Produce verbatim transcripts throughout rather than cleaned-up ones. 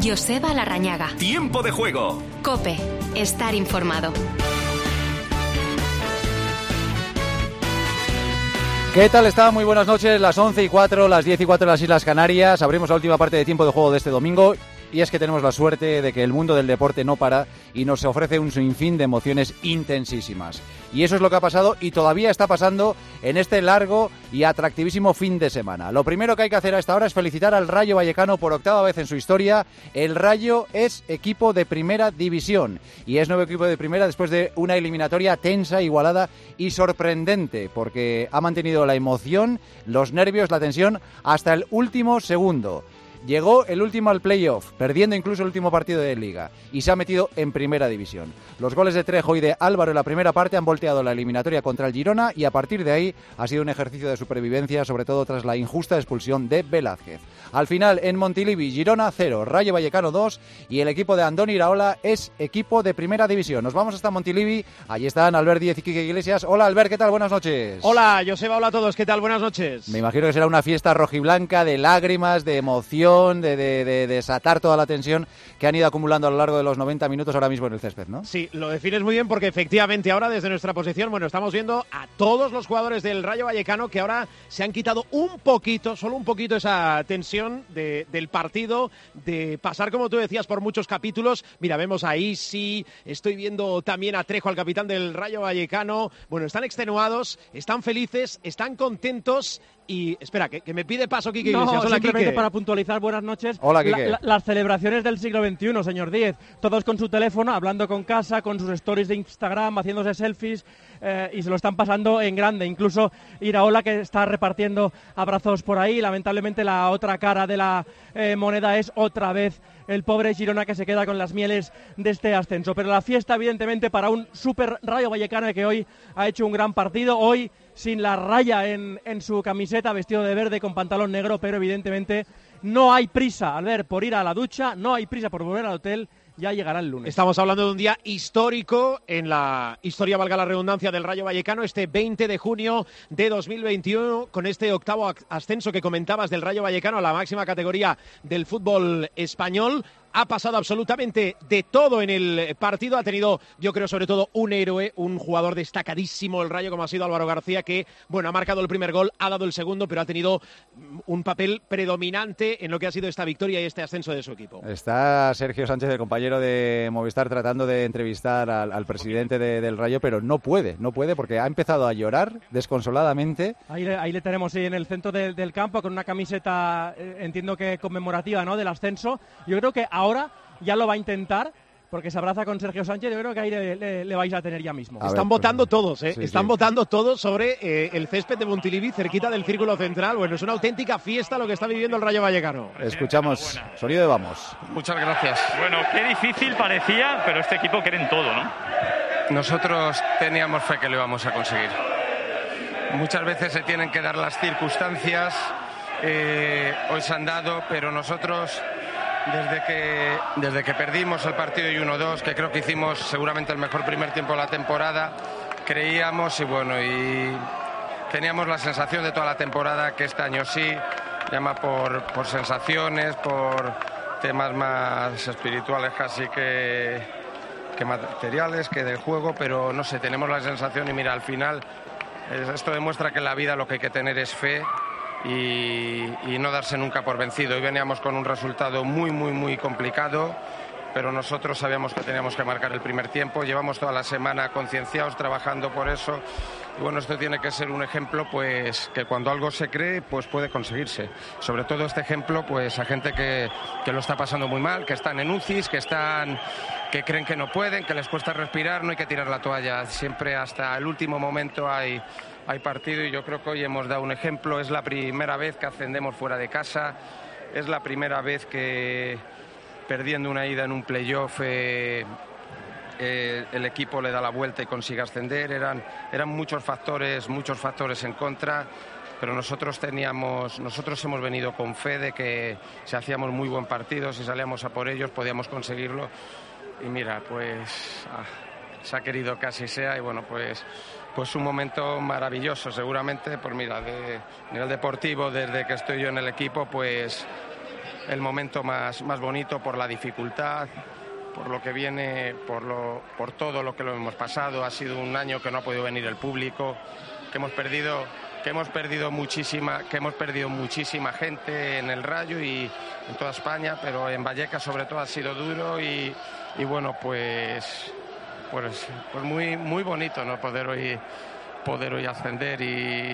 Joseba Larrañaga. Tiempo de juego. COPE. Estar informado. ¿Qué tal está? Muy buenas noches, las once y cuatro, las diez y cuatro en las Islas Canarias. Abrimos la última parte de tiempo de juego de este domingo. Y es que tenemos la suerte de que el mundo del deporte no para y nos ofrece un sinfín de emociones intensísimas. Y eso es lo que ha pasado y todavía está pasando en este largo y atractivísimo fin de semana. Lo primero que hay que hacer a esta hora es felicitar al Rayo Vallecano por octava vez en su historia. El Rayo es equipo de primera división y es nuevo equipo de primera después de una eliminatoria tensa, igualada y sorprendente, porque ha mantenido la emoción, los nervios, la tensión hasta el último segundo. Llegó el último al playoff, perdiendo incluso el último partido de Liga, y se ha metido en primera división. Los goles de Trejo y de Álvaro en la primera parte han volteado la eliminatoria contra el Girona y a partir de ahí ha sido un ejercicio de supervivencia, sobre todo tras la injusta expulsión de Velázquez. Al final, en Montilivi, Girona cero, Rayo Vallecano dos y el equipo de Andoni Iraola es equipo de primera división. Nos vamos hasta Montilivi, allí están Albert Díez y Quique Iglesias. Hola Albert, ¿qué tal? Buenas noches. Hola Joseba, hola a todos, ¿qué tal? Buenas noches. Me imagino que será una fiesta rojiblanca de lágrimas, de emoción, de, de, de desatar toda la tensión que han ido acumulando a lo largo de los noventa minutos ahora mismo en el césped, ¿no? Sí, lo defines muy bien porque efectivamente ahora desde nuestra posición, bueno, estamos viendo a todos los jugadores del Rayo Vallecano que ahora se han quitado un poquito, solo un poquito esa tensión de, del partido, de pasar, como tú decías, por muchos capítulos. Mira, vemos a Isi, estoy viendo también a Trejo, al capitán del Rayo Vallecano. Bueno, están extenuados, están felices, están contentos. Y espera, que, que me pide paso Quique Iglesias. No, Hola, simplemente Quique. para puntualizar, buenas noches. Hola, Quique. La, la, las celebraciones del siglo veintiuno, señor Díez. Todos con su teléfono, hablando con casa, con sus stories de Instagram, haciéndose selfies eh, y se lo están pasando en grande. Incluso Iraola, que está repartiendo abrazos por ahí. Lamentablemente la otra cara de la eh, moneda es otra vez el pobre Girona, que se queda con las mieles de este ascenso. Pero la fiesta, evidentemente, para un super Rayo Vallecano que hoy ha hecho un gran partido. Hoy sin la raya en, en su camiseta, vestido de verde con pantalón negro, pero evidentemente no hay prisa, al ver, por ir a la ducha, no hay prisa por volver al hotel, ya llegará el lunes. Estamos hablando de un día histórico en la historia, valga la redundancia, del Rayo Vallecano, este veinte de junio de dos mil veintiuno, con este octavo ascenso que comentabas del Rayo Vallecano a la máxima categoría del fútbol español. Ha pasado absolutamente de todo en el partido. Ha tenido, yo creo, sobre todo un héroe, un jugador destacadísimo el Rayo, como ha sido Álvaro García, que, bueno, ha marcado el primer gol, ha dado el segundo, pero ha tenido un papel predominante en lo que ha sido esta victoria y este ascenso de su equipo. Está Sergio Sánchez, el compañero de Movistar, tratando de entrevistar al, al presidente de, del Rayo, pero no puede, no puede, porque ha empezado a llorar desconsoladamente. Ahí, ahí le tenemos, sí, en el centro de, del campo, con una camiseta, eh, entiendo que conmemorativa, ¿no?, del ascenso. Yo creo que ahora ya lo va a intentar, porque se abraza con Sergio Sánchez. Yo creo que ahí le, le, le vais a tener ya mismo. A Están ver, votando pues, todos, ¿eh? Sí, Están sí. votando todos sobre eh, el césped de Montilivi, cerquita del círculo central. Bueno, es una auténtica fiesta lo que está viviendo el Rayo Vallecano. Escuchamos sonido de Vamos. Muchas gracias. Bueno, qué difícil parecía, pero este equipo cree en todo, ¿no? Nosotros teníamos fe que lo íbamos a conseguir. Muchas veces se tienen que dar las circunstancias, eh, hoy se han dado, pero nosotros... Desde que, desde que perdimos el partido y uno dos, que creo que hicimos seguramente el mejor primer tiempo de la temporada, creíamos y bueno, y teníamos la sensación de toda la temporada que este año sí, llama por, por sensaciones, por temas más espirituales casi que, que materiales, que del juego, pero no sé, tenemos la sensación y mira, al final esto demuestra que en la vida lo que hay que tener es fe. Y, y no darse nunca por vencido. Hoy veníamos con un resultado muy, muy, muy complicado, pero nosotros sabíamos que teníamos que marcar el primer tiempo. Llevamos toda la semana concienciados, trabajando por eso. Y bueno, esto tiene que ser un ejemplo, pues, que cuando algo se cree, pues puede conseguirse. Sobre todo este ejemplo, pues, a gente que, que lo está pasando muy mal, que están en U C Is, que están... que creen que no pueden, que les cuesta respirar. No hay que tirar la toalla. Siempre hasta el último momento hay... hay partido y yo creo que hoy hemos dado un ejemplo. Es la primera vez que ascendemos fuera de casa, es la primera vez que perdiendo una ida en un playoff eh, eh, el equipo le da la vuelta y consigue ascender. Eran, eran muchos factores, muchos factores en contra, pero nosotros teníamos, nosotros hemos venido con fe de que si hacíamos muy buen partido, si salíamos a por ellos, podíamos conseguirlo. Y mira, pues ah, se ha querido que así sea y bueno, pues pues un momento maravilloso seguramente, pues mira, de nivel deportivo, desde que estoy yo en el equipo, pues el momento más, más bonito por la dificultad, por lo que viene, por, lo, por todo lo que lo hemos pasado. Ha sido un año que no ha podido venir el público, que hemos perdido, que hemos perdido muchísima, que hemos perdido muchísima gente en el Rayo y en toda España, pero en Vallecas sobre todo ha sido duro y, y bueno, pues, pues, pues muy, muy bonito, ¿no? Poder hoy, poder hoy ascender y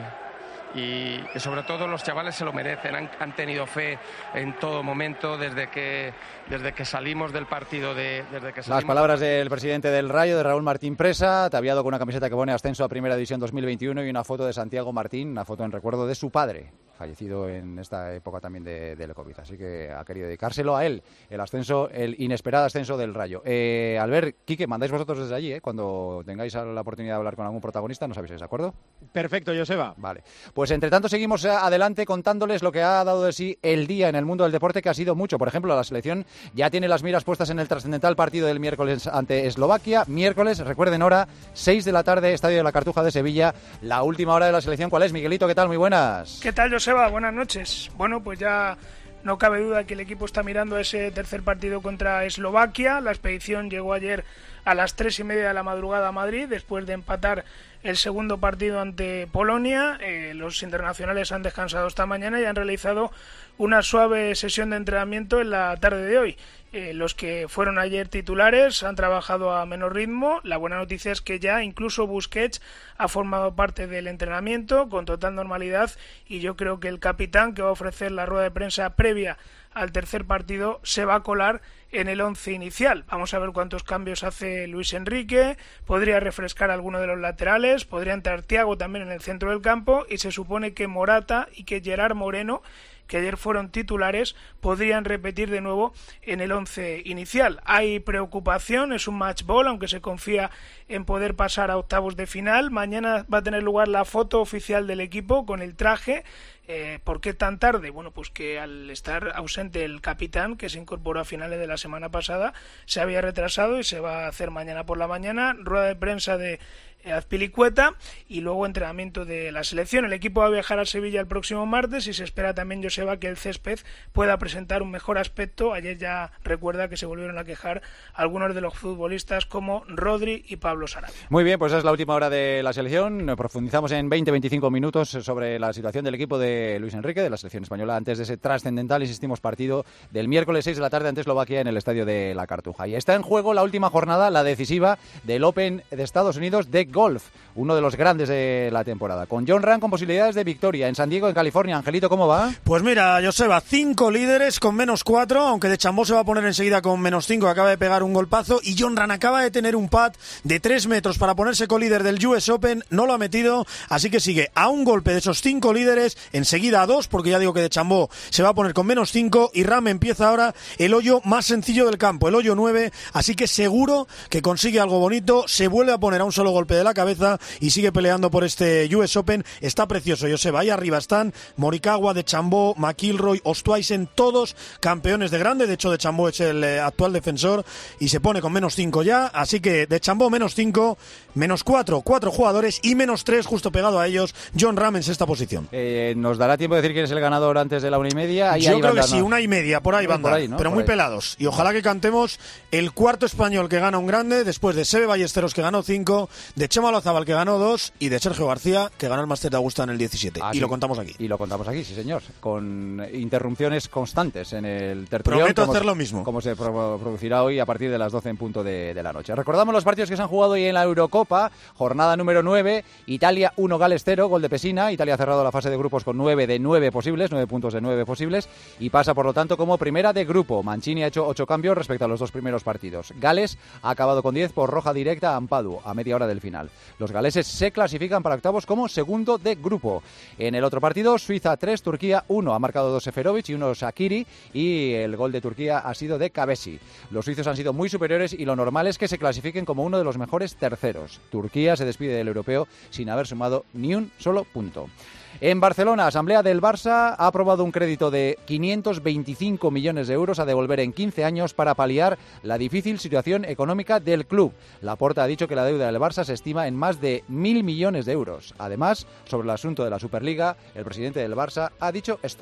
Y, y sobre todo los chavales se lo merecen, han, han tenido fe en todo momento desde que desde que salimos del partido de desde que salimos Las palabras del presidente del Rayo, de Raúl Martín Presa, ataviado con una camiseta que pone ascenso a Primera División dos mil veintiuno y una foto de Santiago Martín, una foto en recuerdo de su padre, fallecido en esta época también de, del COVID, así que ha querido dedicárselo a él, el ascenso, el inesperado ascenso del Rayo. Eh, Albert, Quique, mandáis vosotros desde allí, eh, cuando tengáis la oportunidad de hablar con algún protagonista, nos avisáis, ¿de acuerdo? Perfecto, Joseba. Vale. Pues entre tanto seguimos adelante contándoles lo que ha dado de sí el día en el mundo del deporte, que ha sido mucho. Por ejemplo, la selección ya tiene las miras puestas en el trascendental partido del miércoles ante Eslovaquia. Miércoles, recuerden hora, seis de la tarde, Estadio de la Cartuja de Sevilla. La última hora de la selección, ¿cuál es? Miguelito, ¿qué tal? Muy buenas. ¿Qué tal, Joseba? Buenas noches. Bueno, pues ya no cabe duda que el equipo está mirando ese tercer partido contra Eslovaquia. La expedición llegó ayer a las tres y media de la madrugada a Madrid, después de empatar el segundo partido ante Polonia. Eh, los internacionales han descansado esta mañana y han realizado una suave sesión de entrenamiento en la tarde de hoy. Eh, los que fueron ayer titulares han trabajado a menor ritmo. La buena noticia es que ya incluso Busquets ha formado parte del entrenamiento con total normalidad, y yo creo que el capitán, que va a ofrecer la rueda de prensa previa al tercer partido, se va a colar en el once inicial. Vamos a ver cuántos cambios hace Luis Enrique. Podría refrescar alguno de los laterales, podría entrar Thiago también en el centro del campo, y se supone que Morata y que Gerard Moreno, que ayer fueron titulares, podrían repetir de nuevo en el once inicial. Hay preocupación, es un match ball, aunque se confía en poder pasar a octavos de final. Mañana va a tener lugar la foto oficial del equipo con el traje. Eh, ¿Por qué tan tarde? Bueno, pues que al estar ausente el capitán, que se incorporó a finales de la semana pasada, se había retrasado y se va a hacer mañana por la mañana. Rueda de prensa de Azpilicueta y luego entrenamiento de la selección. El equipo va a viajar a Sevilla el próximo martes y se espera también, Joseba, que el césped pueda presentar un mejor aspecto. Ayer ya recuerda que se volvieron a quejar algunos de los futbolistas como Rodri y Pablo Sarabia. Muy bien, pues esa es la última hora de la selección. Profundizamos en veinte a veinticinco minutos sobre la situación del equipo de Luis Enrique, de la selección española, antes de ese trascendental, insistimos, partido del miércoles seis de la tarde ante Eslovaquia en el Estadio de la Cartuja. Y está en juego la última jornada, la decisiva del Open de Estados Unidos de golf, uno de los grandes de la temporada, con Jon Rahm con posibilidades de victoria en San Diego, en California. Angelito, ¿cómo va? Pues mira, Joseba, cinco líderes con menos cuatro, aunque de Chambó se va a poner enseguida con menos cinco, acaba de pegar un golpazo, y Jon Rahm acaba de tener un pad de tres metros para ponerse colíder del U S Open, no lo ha metido, así que sigue a un golpe de esos cinco líderes, enseguida a dos, porque ya digo que de Chambó se va a poner con menos cinco, y Rahm empieza ahora el hoyo más sencillo del campo, el hoyo nueve, así que seguro que consigue algo bonito, se vuelve a poner a un solo golpe de la cabeza y sigue peleando por este U S Open. Está precioso, Joseba. Ahí arriba están Morikawa, de Chambó, McIlroy, Osthuizen, todos campeones de grande. De hecho, de Chambó es el eh, actual defensor y se pone con menos cinco ya. Así que de Chambó menos cinco, menos cuatro, cuatro jugadores y menos tres justo pegado a ellos. Jon Rahm en sexta posición. Eh, ¿Nos dará tiempo de decir quién es el ganador antes de la una y media? Ahí, Yo ahí creo que van, sí, ¿no? una y media, por ahí van, por ahí, ¿no? pero por muy ahí. pelados. Y ojalá que cantemos el cuarto español que gana un grande, después de Sebe Ballesteros, que ganó cinco, de Chema Lozábal, que ganó dos, y de Sergio García, que ganó el Máster de Augusta en el diecisiete. Ah, y sí. lo contamos aquí. Y lo contamos aquí, sí señor, con interrupciones constantes en el tertulión. Prometo como, hacer lo mismo. Como se pro- producirá hoy a partir de las doce en punto de, de la noche. Recordamos los partidos que se han jugado hoy en la Eurocopa, jornada número nueve, Italia uno, Gales cero, gol de Pesina. Italia ha cerrado la fase de grupos con nueve de nueve posibles, nueve puntos de nueve posibles, y pasa por lo tanto como primera de grupo. Mancini ha hecho ocho cambios respecto a los dos primeros partidos. Gales ha acabado con diez por roja directa a Ampadu a media hora del final. Los galeses se clasifican para octavos como segundo de grupo. En el otro partido, Suiza tres, Turquía uno. Ha marcado dos Seferovic y uno Shaqiri, y el gol de Turquía ha sido de Kabesi. Los suizos han sido muy superiores y lo normal es que se clasifiquen como uno de los mejores terceros. Turquía se despide del europeo sin haber sumado ni un solo punto. En Barcelona, Asamblea del Barça ha aprobado un crédito de quinientos veinticinco millones de euros a devolver en quince años para paliar la difícil situación económica del club. Laporta ha dicho que la deuda del Barça se estima en más de mil millones de euros. Además, sobre el asunto de la Superliga, el presidente del Barça ha dicho esto.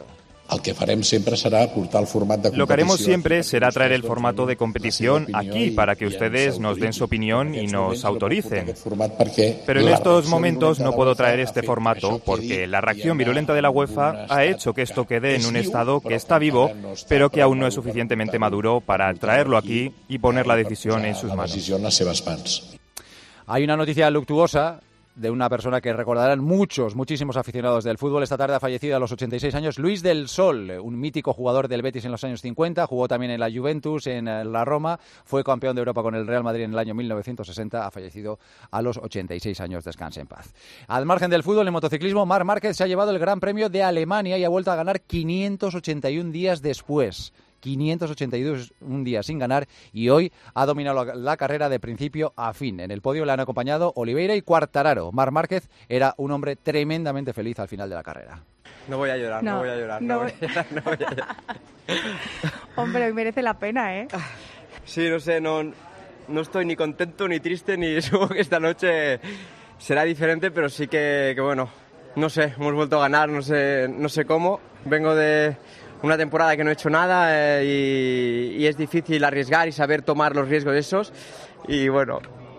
El que farem sempre será portar el format de competición. Lo que haremos siempre será traer el formato de competición aquí para que ustedes nos den su opinión y nos autoricen. Pero en estos momentos no puedo traer este formato porque la reacción virulenta de la UEFA ha hecho que esto quede en un estado que está vivo, pero que aún no es suficientemente maduro para traerlo aquí y poner la decisión en sus manos. Hay una noticia luctuosa de una persona que recordarán muchos, muchísimos aficionados del fútbol. Esta tarde ha fallecido a los ochenta y seis años Luis del Sol, un mítico jugador del Betis en los años cincuenta, jugó también en la Juventus, en la Roma, fue campeón de Europa con el Real Madrid en el año mil novecientos sesenta, ha fallecido a los ochenta y seis años, descanse en paz. Al margen del fútbol, en motociclismo, Marc Márquez se ha llevado el Gran Premio de Alemania y ha vuelto a ganar quinientos ochenta y un días después. quinientos ochenta y un días sin ganar y hoy ha dominado la, la carrera de principio a fin. En el podio le han acompañado Oliveira y Quartararo. Marc Márquez era un hombre tremendamente feliz al final de la carrera. No voy a llorar, no, no voy a llorar, no, no voy a llorar, no voy a llorar. Hombre, hoy merece la pena, ¿eh? Sí, no sé, no, no estoy ni contento ni triste, ni supongo que esta noche será diferente, pero sí que, que bueno, no sé, hemos vuelto a ganar, no sé, no sé cómo. Vengo de una temporada que no he hecho nada eh, y, y es difícil arriesgar y saber tomar los riesgos esos. Y bueno,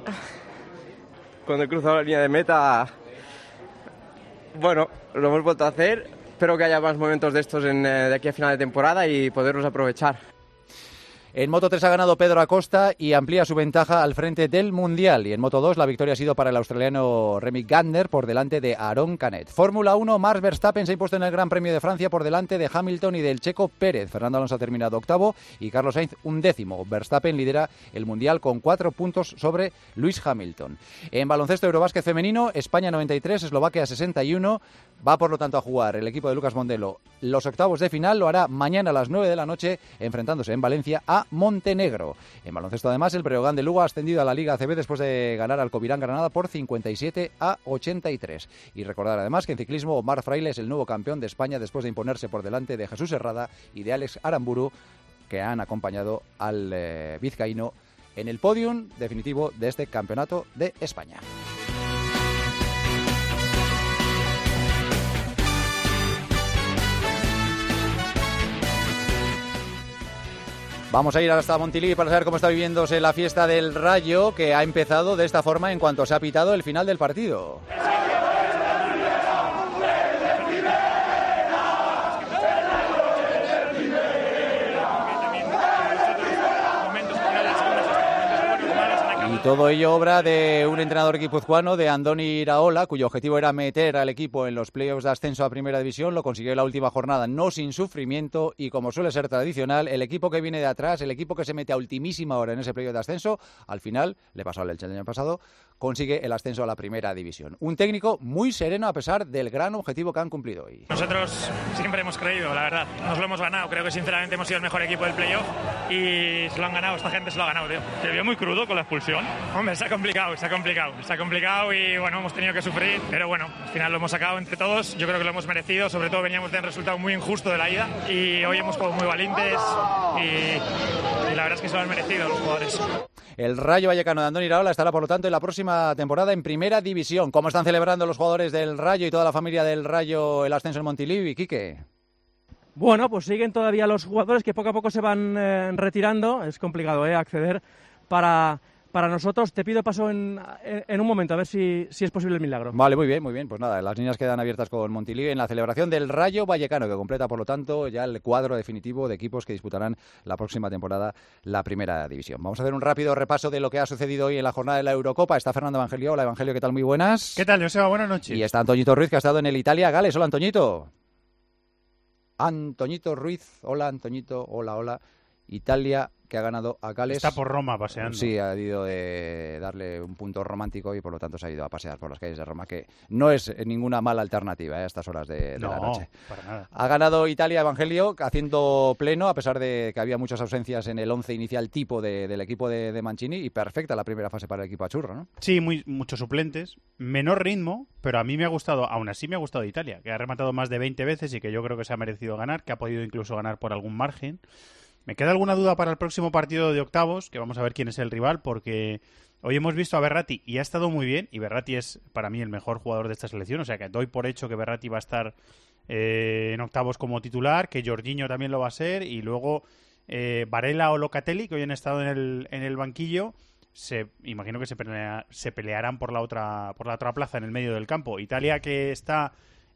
cuando he cruzado la línea de meta, bueno, lo hemos vuelto a hacer. Espero que haya más momentos de estos en, de aquí a final de temporada y poderlos aprovechar. En Moto tres ha ganado Pedro Acosta y amplía su ventaja al frente del Mundial. Y en Moto dos la victoria ha sido para el australiano Remy Gardner por delante de Aaron Canet. Fórmula uno, Max Verstappen se ha impuesto en el Gran Premio de Francia por delante de Hamilton y del checo Pérez. Fernando Alonso ha terminado octavo y Carlos Sainz undécimo. Verstappen lidera el Mundial con cuatro puntos sobre Lewis Hamilton. En baloncesto Eurobásquet femenino, España noventa y tres, Eslovaquia sesenta y uno. Va por lo tanto a jugar el equipo de Lucas Mondelo los octavos de final. Lo hará mañana a las nueve de la noche enfrentándose en Valencia a Montenegro. En baloncesto además el Breogán de Lugo ha ascendido a la Liga A C B después de ganar al Covirán Granada por cincuenta y siete a ochenta y tres. Y recordar además que en ciclismo Omar Fraile es el nuevo campeón de España después de imponerse por delante de Jesús Herrada y de Alex Aramburu, que han acompañado al eh, vizcaíno en el podium definitivo de este campeonato de España. Vamos a ir hasta Montilivi para saber cómo está viviéndose la fiesta del Rayo, que ha empezado de esta forma en cuanto se ha pitado el final del partido. Y todo ello obra de un entrenador guipuzcoano, de Andoni Iraola, cuyo objetivo era meter al equipo en los playoffs de ascenso a Primera División. Lo consiguió en la última jornada, no sin sufrimiento, y como suele ser tradicional, el equipo que viene de atrás, el equipo que se mete a ultimísima hora en ese playoff de ascenso, al final, le pasó al Elche el año pasado, consigue el ascenso a la Primera División. Un técnico muy sereno a pesar del gran objetivo que han cumplido hoy. Nosotros siempre hemos creído, la verdad, nos lo hemos ganado. Creo que sinceramente hemos sido el mejor equipo del playoff y se lo han ganado, esta gente se lo ha ganado, tío. Se vio muy crudo con la expulsión. Hombre, está complicado, está complicado, está complicado y bueno, hemos tenido que sufrir, pero bueno, al final lo hemos sacado entre todos, yo creo que lo hemos merecido, sobre todo veníamos de un resultado muy injusto de la ida y hoy hemos jugado muy valientes y, y la verdad es que se lo han merecido los jugadores. El Rayo Vallecano de Andoni Iraola estará por lo tanto en la próxima temporada en Primera División. ¿Cómo están celebrando los jugadores del Rayo y toda la familia del Rayo el ascenso en Montilivi, Quique? Bueno, pues siguen todavía los jugadores que poco a poco se van eh, retirando, es complicado eh, acceder para... Para nosotros, te pido paso en, en, en un momento, a ver si, si es posible el milagro. Vale, muy bien, muy bien. Pues nada, las líneas quedan abiertas con Montilivi en la celebración del Rayo Vallecano, que completa, por lo tanto, ya el cuadro definitivo de equipos que disputarán la próxima temporada la Primera División. Vamos a hacer un rápido repaso de lo que ha sucedido hoy en la jornada de la Eurocopa. Está Fernando Evangelio. Hola, Evangelio, ¿qué tal? Muy buenas. ¿Qué tal, Joseba? Buenas noches. Y está Antoñito Ruiz, que ha estado en el Italia-Gales. Hola, Antoñito. Antoñito Ruiz. Hola, Antoñito. Hola, hola. Italia, que ha ganado a Gales. Está por Roma paseando. Sí, ha ido de darle un punto romántico y por lo tanto se ha ido a pasear por las calles de Roma, que no es ninguna mala alternativa ¿eh? a estas horas de, de no, la noche. Para nada. Ha ganado Italia Evangelio haciendo pleno, a pesar de que había muchas ausencias en el once inicial tipo de, del equipo de, de Mancini, y perfecta la primera fase para el equipo achurro, ¿no? Sí, muy, muchos suplentes, menor ritmo, pero a mí me ha gustado, aún así me ha gustado Italia, que ha rematado más de veinte veces y que yo creo que se ha merecido ganar, que ha podido incluso ganar por algún margen. Me queda alguna duda para el próximo partido de octavos, que vamos a ver quién es el rival, porque hoy hemos visto a Verratti y ha estado muy bien, y Verratti es para mí el mejor jugador de esta selección, o sea que doy por hecho que Verratti va a estar eh, en octavos como titular, que Jorginho también lo va a ser, y luego eh, Varela o Locatelli, que hoy han estado en el, en el banquillo, se imagino que se, pelea, se pelearán por la otra por la otra plaza en el medio del campo. Italia, que está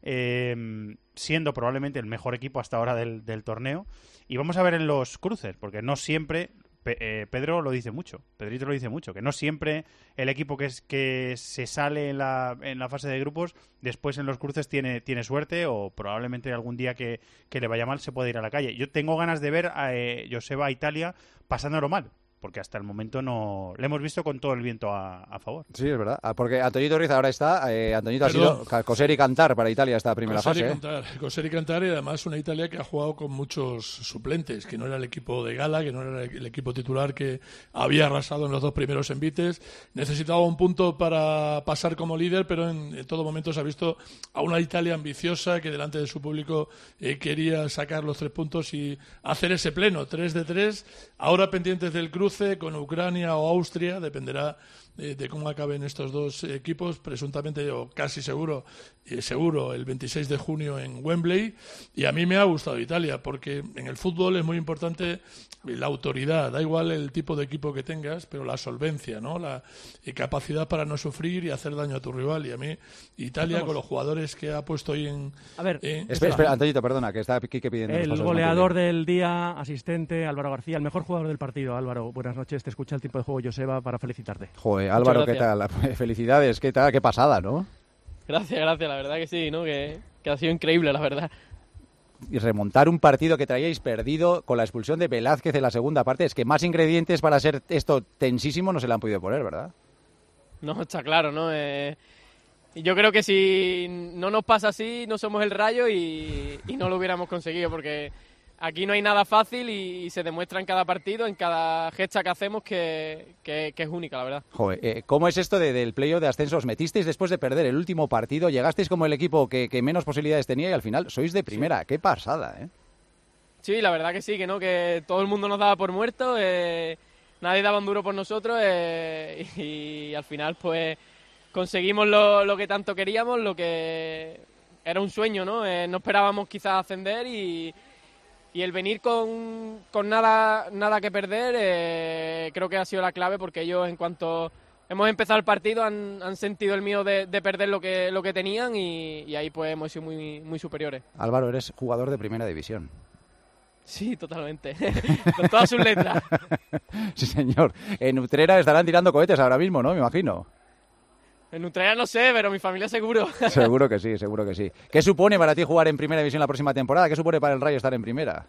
eh, siendo probablemente el mejor equipo hasta ahora del, del torneo, y vamos a ver en los cruces, porque no siempre Pe- eh, Pedro lo dice mucho, Pedrito lo dice mucho, que no siempre el equipo que es que se sale en la, en la fase de grupos después en los cruces tiene, tiene suerte, o probablemente algún día que, que le vaya mal se puede ir a la calle. Yo tengo ganas de ver a eh, Joseba a Italia pasándolo mal, porque hasta el momento no le hemos visto con todo el viento a, a favor. Sí, es verdad. Porque Antoñito Ruiz ahora está. Eh, Antoñito Perdón. ha sido coser y cantar para Italia esta primera coser fase. Y cantar, ¿eh? Coser y cantar, y además una Italia que ha jugado con muchos suplentes, que no era el equipo de gala, que no era el equipo titular que había arrasado en los dos primeros envites. Necesitaba un punto para pasar como líder, pero en, en todo momento se ha visto a una Italia ambiciosa que delante de su público eh, quería sacar los tres puntos y hacer ese pleno, tres de tres. Ahora pendientes del cruce con Ucrania o Austria, dependerá eh, de cómo acaben estos dos eh, equipos, presuntamente o casi seguro, eh, seguro el veintiséis de junio en Wembley. Y a mí me ha gustado Italia, porque en el fútbol es muy importante la autoridad, da igual el tipo de equipo que tengas, pero la solvencia, ¿no? La eh, capacidad para no sufrir y hacer daño a tu rival. Y a mí Italia, Vamos. con los jugadores que ha puesto hoy en... A ver, eh, espera, espera, Antoñito, perdona, que está Quique pidiendo el los goleador del día, asistente, Álvaro García, el mejor jugador del partido. Álvaro, buenas noches, te escucha el tiempo de juego Joseba para felicitarte. Joder, Álvaro, ¿qué tal? Felicidades, ¿qué tal? Qué pasada, ¿no? Gracias, gracias, la verdad que sí, ¿no? Que, que ha sido increíble, la verdad. Y remontar un partido que traíais perdido con la expulsión de Velázquez en la segunda parte, es que más ingredientes para ser esto tensísimo no se le han podido poner, ¿verdad? No, está claro, ¿no? Eh, yo creo que si no nos pasa así, no somos el Rayo y, y no lo hubiéramos conseguido, porque aquí no hay nada fácil y, y se demuestra en cada partido, en cada gesta que hacemos, que, que, que es única, la verdad. Joder, eh, ¿cómo es esto de, del playoff de ascenso? Os metisteis después de perder el último partido, llegasteis como el equipo que, que menos posibilidades tenía y al final sois de primera. Sí. ¡Qué pasada, eh! Sí, la verdad que sí, que no, que todo el mundo nos daba por muertos, eh, nadie daba un duro por nosotros eh, y, y al final pues conseguimos lo, lo que tanto queríamos, lo que era un sueño, ¿no? Eh, no esperábamos quizás ascender y... Y el venir con, con nada nada que perder eh, creo que ha sido la clave, porque ellos en cuanto hemos empezado el partido han, han sentido el miedo de, de perder lo que lo que tenían y, y ahí pues hemos sido muy, muy superiores. Álvaro, eres jugador de primera división. Sí, totalmente, con todas sus letras. Sí, señor. En Utrera estarán tirando cohetes ahora mismo, ¿no? Me imagino. En Utrera no sé, pero mi familia seguro. Seguro que sí, seguro que sí. ¿Qué supone para ti jugar en Primera División la próxima temporada? ¿Qué supone para el Rayo estar en Primera?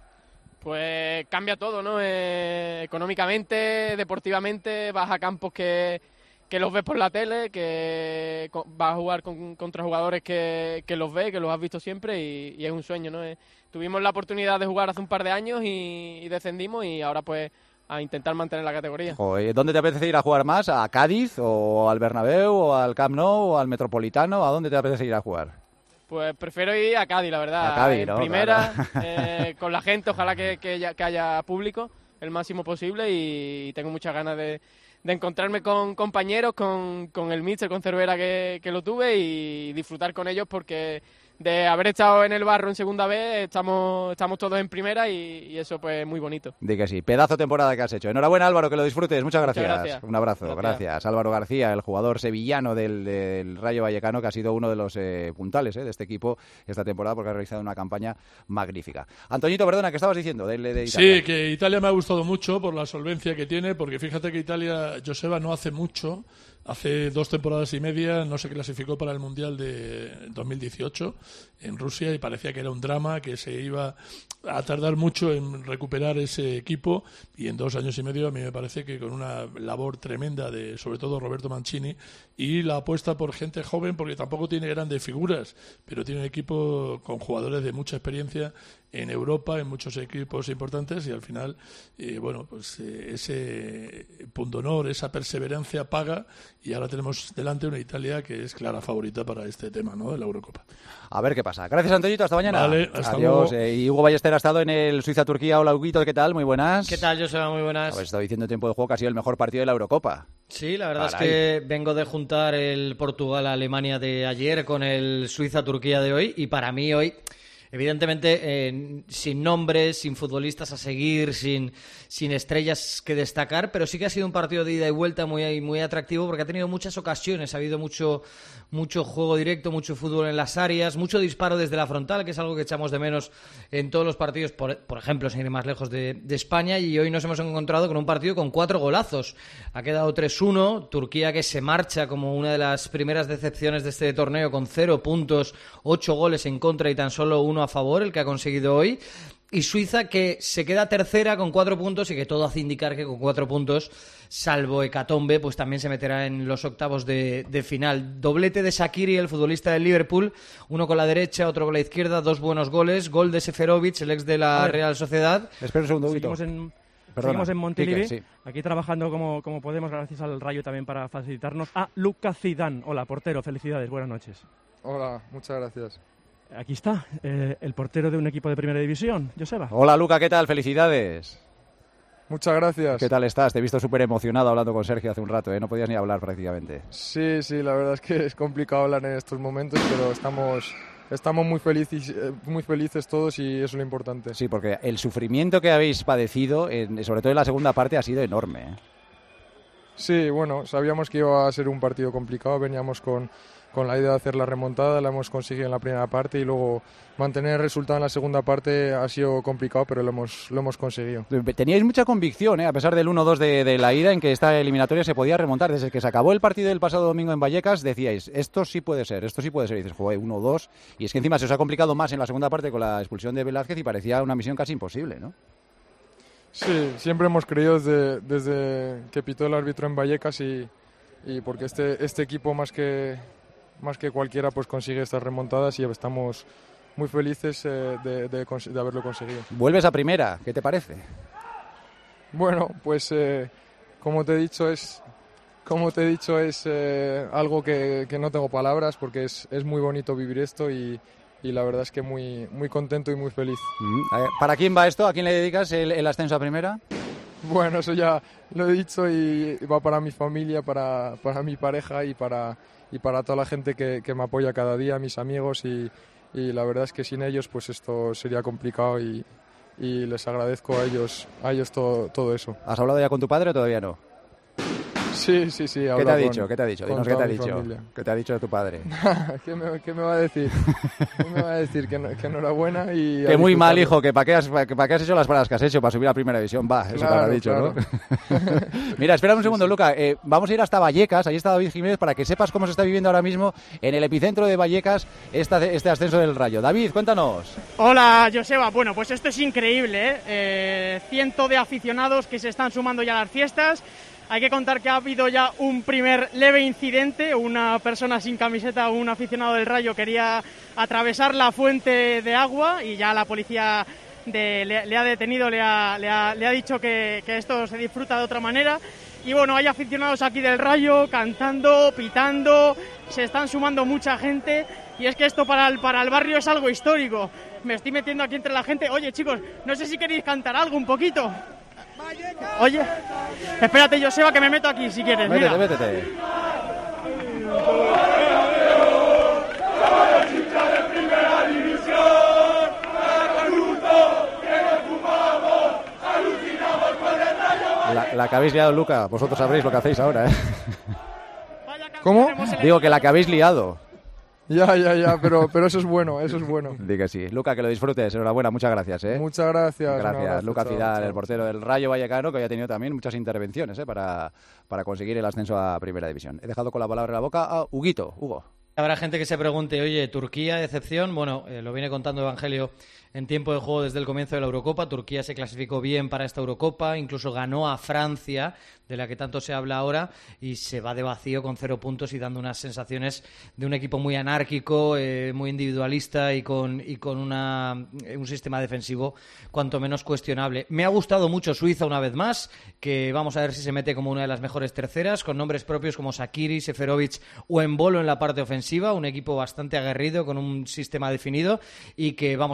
Pues cambia todo, ¿no? Eh, económicamente, deportivamente, vas a campos que, que los ves por la tele, que vas a jugar con, contra jugadores que, que los ves, que los has visto siempre y, y es un sueño, ¿no? Eh, tuvimos la oportunidad de jugar hace un par de años y, y descendimos y ahora pues a intentar mantener la categoría. Joder, ¿dónde te apetece ir a jugar más? ¿A Cádiz o al Bernabéu o al Camp Nou o al Metropolitano? ¿A dónde te apetece ir a jugar? Pues prefiero ir a Cádiz, la verdad. A Cádiz, en ¿no? primera, Claro. eh, con la gente, ojalá que, que, haya, que haya público el máximo posible y tengo muchas ganas de, de encontrarme con compañeros, con, con el míster, con Cervera que, que lo tuve y disfrutar con ellos, porque de haber estado en el barro en segunda vez, estamos, estamos todos en primera y, y eso pues es muy bonito. Di que sí, pedazo temporada que has hecho. Enhorabuena, Álvaro, que lo disfrutes. Muchas gracias. Muchas gracias. Un abrazo, gracias. gracias. Álvaro García, el jugador sevillano del, del Rayo Vallecano, que ha sido uno de los eh, puntales eh, de este equipo esta temporada porque ha realizado una campaña magnífica. Antoñito, perdona, ¿qué estabas diciendo de, de Italia? Sí, que Italia me ha gustado mucho por la solvencia que tiene, porque fíjate que Italia, Joseba, no hace mucho, hace dos temporadas y media, no se clasificó para el Mundial de dos mil dieciocho en Rusia y parecía que era un drama, que se iba a tardar mucho en recuperar ese equipo y en dos años y medio a mí me parece que con una labor tremenda de sobre todo Roberto Mancini y la apuesta por gente joven, porque tampoco tiene grandes figuras, pero tiene un equipo con jugadores de mucha experiencia en Europa, en muchos equipos importantes y al final, eh, bueno, pues eh, ese pundonor, esa perseverancia paga y ahora tenemos delante una Italia que es clara favorita para este tema, ¿no?, de la Eurocopa. A ver qué pasa. Gracias, Antoñito. Hasta mañana. Vale, hasta Adiós. luego. Eh, y Hugo Ballester ha estado en el Suiza-Turquía. Hola, Huguito, ¿qué tal? Muy buenas. ¿Qué tal, Joseba? Muy buenas. Habéis estado diciendo en tiempo de juego que ha sido el mejor partido de la Eurocopa. Sí, la verdad es que vengo de juntar el Portugal-Alemania de ayer con el Suiza-Turquía de hoy y para mí hoy, evidentemente, eh, sin nombres, sin futbolistas a seguir, sin, sin estrellas que destacar, pero sí que ha sido un partido de ida y vuelta muy, muy atractivo porque ha tenido muchas ocasiones, ha habido mucho, mucho juego directo, mucho fútbol en las áreas, mucho disparo desde la frontal, que es algo que echamos de menos en todos los partidos, por, por ejemplo, sin ir más lejos de, de España, y hoy nos hemos encontrado con un partido con cuatro golazos. Ha quedado tres uno, Turquía que se marcha como una de las primeras decepciones de este torneo con cero puntos, ocho goles en contra y tan solo uno a favor, el que ha conseguido hoy, y Suiza que se queda tercera con cuatro puntos y que todo hace indicar que con cuatro puntos, salvo hecatombe, pues también se meterá en los octavos de, de final. Doblete de Shaqiri, el futbolista del Liverpool, uno con la derecha, otro con la izquierda, dos buenos goles, gol de Seferovic, el ex de la Real Sociedad. Espera un segundo, Seguimos en... Perdona, Seguimos en Montilivi, Quique, sí. aquí trabajando como, como podemos, gracias al Rayo también para facilitarnos. Ah, Luka Zidane, hola, portero, felicidades, buenas noches. Hola, muchas gracias. Aquí está, eh, el portero de un equipo de primera división, Joseba. Hola Luka, ¿qué tal? Felicidades. Muchas gracias. ¿Qué tal estás? Te he visto súper emocionado hablando con Sergio hace un rato, ¿eh? No podías ni hablar prácticamente. Sí, sí, la verdad es que es complicado hablar en estos momentos, pero estamos... Estamos muy felices, muy felices todos y eso es lo importante. Sí, porque el sufrimiento que habéis padecido, en, sobre todo en la segunda parte, ha sido enorme, ¿eh? Sí, bueno, sabíamos que iba a ser un partido complicado, veníamos con, con la idea de hacer la remontada, la hemos conseguido en la primera parte y luego mantener el resultado en la segunda parte ha sido complicado, pero lo hemos, lo hemos conseguido. Teníais mucha convicción, ¿eh? A pesar del uno dos de, de la ida, en que esta eliminatoria se podía remontar. Desde que se acabó el partido del pasado domingo en Vallecas, decíais, esto sí puede ser, esto sí puede ser. Y dices, joder, uno dos. Y es que encima se os ha complicado más en la segunda parte con la expulsión de Velázquez y parecía una misión casi imposible, ¿no? Sí, siempre hemos creído desde, desde que pitó el árbitro en Vallecas y, y porque este, este equipo más que, más que cualquiera pues consigue estas remontadas y estamos muy felices eh, de, de, de haberlo conseguido. Vuelves a primera, ¿qué te parece? Bueno, pues eh, como te he dicho es, como te he dicho, es eh, algo que, que no tengo palabras porque es, es muy bonito vivir esto y, y la verdad es que muy, muy contento y muy feliz. ¿Para quién va esto? ¿A quién le dedicas el, el ascenso a primera? Bueno, eso ya lo he dicho y va para mi familia, para, para mi pareja y para, y para toda la gente que, que me apoya cada día, mis amigos y, y la verdad es que sin ellos pues esto sería complicado y, y les agradezco a ellos, a ellos todo, todo eso. ¿Has hablado ya con tu padre o todavía no? Sí, sí, sí. ¿Qué te ha dicho? ¿Qué te ha dicho? Dinos qué te ha dicho. ¿Qué te ha dicho de tu padre? ¿Qué, me, ¿Qué me va a decir? ¿Qué me va a decir? Que, no, que enhorabuena y... Que muy mal, hijo, que para qué has, pa, que pa qué has hecho las paradas que has hecho para subir a Primera División. Va, eso claro, te lo ha dicho, claro. ¿no? Mira, espera un segundo, sí, sí. Luka. Eh, vamos a ir hasta Vallecas. Ahí está David Jiménez para que sepas cómo se está viviendo ahora mismo en el epicentro de Vallecas esta, este ascenso del Rayo. David, cuéntanos. Hola, Joseba. Bueno, pues esto es increíble, ¿eh? Eh, ciento de aficionados que se están sumando ya a las fiestas. Hay que contar que ha habido ya un primer leve incidente, una persona sin camiseta, un aficionado del Rayo quería atravesar la fuente de agua y ya la policía de, le, le ha detenido, le ha, le ha, le ha dicho que, que esto se disfruta de otra manera. Y bueno, hay aficionados aquí del Rayo cantando, pitando, se están sumando mucha gente y es que esto para el, para el barrio es algo histórico. Me estoy metiendo aquí entre la gente. Oye, chicos, no sé si queréis cantar algo un poquito. Oye, espérate, Joseba, que me meto aquí si quieres. Métete, mira. métete. La, la que habéis liado, Luka, vosotros sabréis lo que hacéis ahora, ¿eh? ¿Cómo? Digo que la que habéis liado. Ya, ya, ya, pero, pero eso es bueno, eso es bueno. Di que sí. Luka, que lo disfrutes. Enhorabuena, muchas gracias, ¿eh? Muchas gracias. Gracias, Luka Zidane, el portero del Rayo Vallecano, que hoy ha tenido también muchas intervenciones, ¿eh? para, para conseguir el ascenso a Primera División. He dejado con la palabra en la boca a Huguito. Hugo. Habrá gente que se pregunte, oye, Turquía, decepción. Bueno, eh, lo viene contando Evangelio en tiempo de juego desde el comienzo de la Eurocopa. Turquía se clasificó bien para esta Eurocopa, incluso ganó a Francia, de la que tanto se habla ahora, y se va de vacío con cero puntos y dando unas sensaciones de un equipo muy anárquico, eh, muy individualista y con, y con una, un sistema defensivo cuanto menos cuestionable. Me ha gustado mucho Suiza una vez más, que vamos a ver si se mete como una de las mejores terceras, con nombres propios como Shaqiri, Seferovic o Embolo en la parte ofensiva, un equipo bastante aguerrido, con un sistema definido, y que vamos a ver si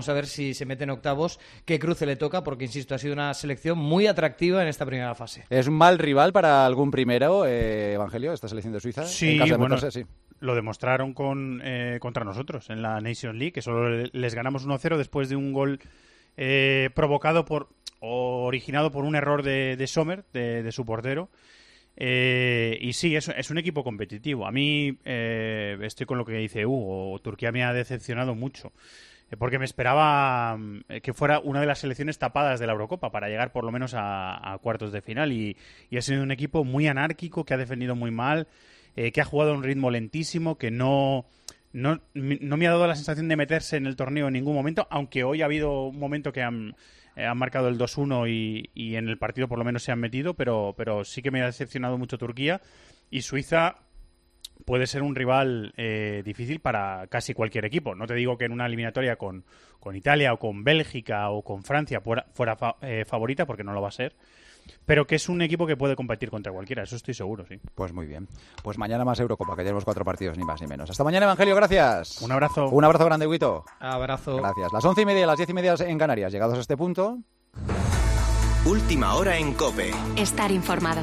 si se mete en octavos, qué cruce le toca, porque, insisto, ha sido una selección muy atractiva en esta primera fase. ¿Es un mal rival para algún primero, eh, Evangelio, esta selección de Suiza? Sí, en caso de bueno, meterse, sí. Lo demostraron con, eh, contra nosotros en la Nations League, que solo les ganamos uno cero después de un gol eh, provocado por, o originado por un error de, de Sommer, de, de su portero. Eh, y sí, es, es un equipo competitivo. A mí, eh, estoy con lo que dice Hugo, Turquía me ha decepcionado mucho, eh, porque me esperaba eh, que fuera una de las selecciones tapadas de la Eurocopa para llegar por lo menos a, a cuartos de final, y, y ha sido un equipo muy anárquico, que ha defendido muy mal, eh, que ha jugado a un ritmo lentísimo, que no, no, no me ha dado la sensación de meterse en el torneo en ningún momento, aunque hoy ha habido un momento que han... han marcado el dos uno y, y en el partido por lo menos se han metido, pero, pero sí que me ha decepcionado mucho Turquía, y Suiza puede ser un rival eh, difícil para casi cualquier equipo. No te digo que en una eliminatoria con, con Italia o con Bélgica o con Francia fuera, fuera fa, eh, favorita, porque no lo va a ser, pero que es un equipo que puede competir contra cualquiera, eso estoy seguro, sí. Pues muy bien. Pues mañana más Eurocopa, que tenemos cuatro partidos, ni más ni menos. Hasta mañana, Evangelio, gracias. Un abrazo. Un abrazo grande, Huguito. Abrazo. Gracias. Las once y media, las diez y media en Canarias. Llegados a este punto... Última hora en COPE. Estar informado.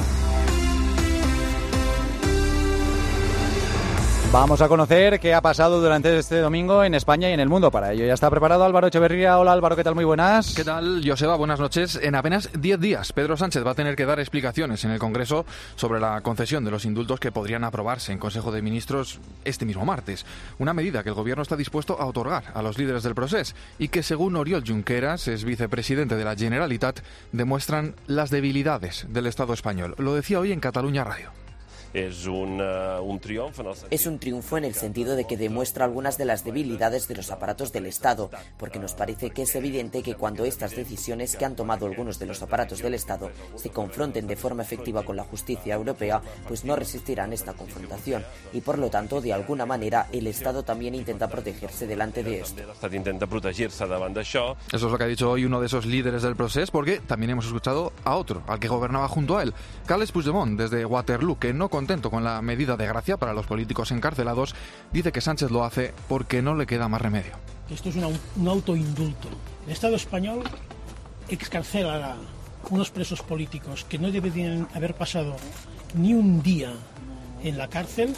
Vamos a conocer qué ha pasado durante este domingo en España y en el mundo. Para ello ya está preparado Álvaro Echeverría. Hola Álvaro, ¿qué tal? Muy buenas. ¿Qué tal, Joseba? Buenas noches. En apenas diez días, Pedro Sánchez va a tener que dar explicaciones en el Congreso sobre la concesión de los indultos que podrían aprobarse en Consejo de Ministros este mismo martes. Una medida que el Gobierno está dispuesto a otorgar a los líderes del procés y que, según Oriol Junqueras, es vicepresidente de la Generalitat, demuestran las debilidades del Estado español. Lo decía hoy en Catalunya Radio. Es un, uh, un triunfo. ¿no? Es un triunfo en el sentido de que demuestra algunas de las debilidades de los aparatos del Estado, porque nos parece que es evidente que cuando estas decisiones que han tomado algunos de los aparatos del Estado se confronten de forma efectiva con la justicia europea, pues no resistirán esta confrontación y, por lo tanto, de alguna manera, el Estado también intenta protegerse delante de esto. Intenta protegerse davant d'això. Eso es lo que ha dicho hoy uno de esos líderes del proceso, porque también hemos escuchado a otro, al que gobernaba junto a él, Carles Puigdemont, desde Waterloo, que no contento con la medida de gracia para los políticos encarcelados, dice que Sánchez lo hace porque no le queda más remedio. Esto es una, un autoindulto. El Estado español excarcela a unos presos políticos que no deberían haber pasado ni un día en la cárcel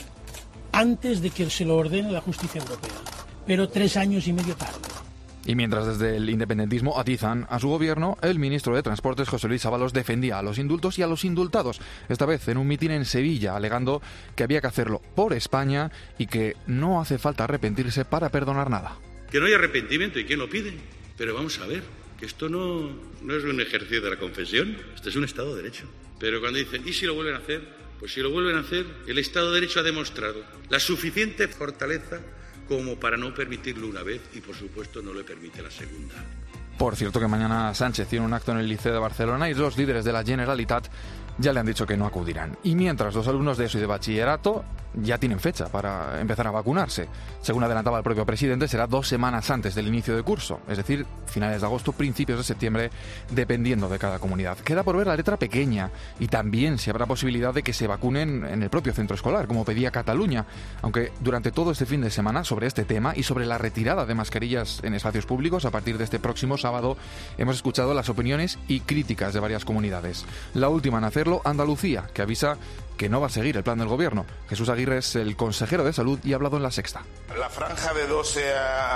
antes de que se lo ordene la justicia europea, pero tres años y medio tarde. Y mientras desde el independentismo atizan a su gobierno, el ministro de Transportes, José Luis Ábalos, defendía a los indultos y a los indultados, esta vez en un mitin en Sevilla, alegando que había que hacerlo por España y que no hace falta arrepentirse para perdonar nada. Que no hay arrepentimiento, ¿y quién lo pide? Pero vamos a ver, que esto no, no es un ejercicio de la confesión, esto es un Estado de Derecho. Pero cuando dicen, ¿y si lo vuelven a hacer? Pues si lo vuelven a hacer, el Estado de Derecho ha demostrado la suficiente fortaleza como para no permitirlo una vez y, por supuesto, no le permite la segunda. Por cierto que mañana Sánchez tiene un acto en el Liceo de Barcelona y los líderes de la Generalitat ya le han dicho que no acudirán. Y mientras los alumnos de ESO y de bachillerato ya tienen fecha para empezar a vacunarse. Según adelantaba el propio presidente, será dos semanas antes del inicio de curso, es decir, finales de agosto, principios de septiembre, dependiendo de cada comunidad. Queda por ver la letra pequeña y también si habrá posibilidad de que se vacunen en el propio centro escolar, como pedía Cataluña, aunque durante todo este fin de semana sobre este tema y sobre la retirada de mascarillas en espacios públicos a partir de este próximo sábado hemos escuchado las opiniones y críticas de varias comunidades. La última en hacerlo, Andalucía, que avisa que no va a seguir el plan del gobierno. Jesús Aguirre es el consejero de Salud y ha hablado en La Sexta. La franja de doce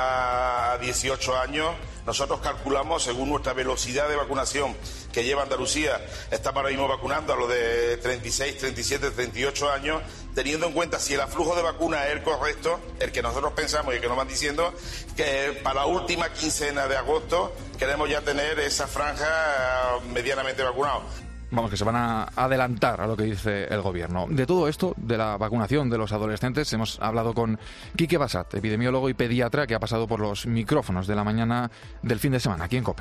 a dieciocho años, nosotros calculamos, según nuestra velocidad de vacunación que lleva Andalucía, estamos ahora mismo vacunando a los de treinta y seis, treinta y siete, treinta y ocho años, teniendo en cuenta si el aflujo de vacunas es el correcto, el que nosotros pensamos y el que nos van diciendo, que para la última quincena de agosto queremos ya tener esa franja medianamente vacunada. Vamos, que se van a adelantar a lo que dice el gobierno. De todo esto, de la vacunación de los adolescentes, hemos hablado con Quique Bassat, epidemiólogo y pediatra que ha pasado por los micrófonos de la mañana del fin de semana aquí en COPE.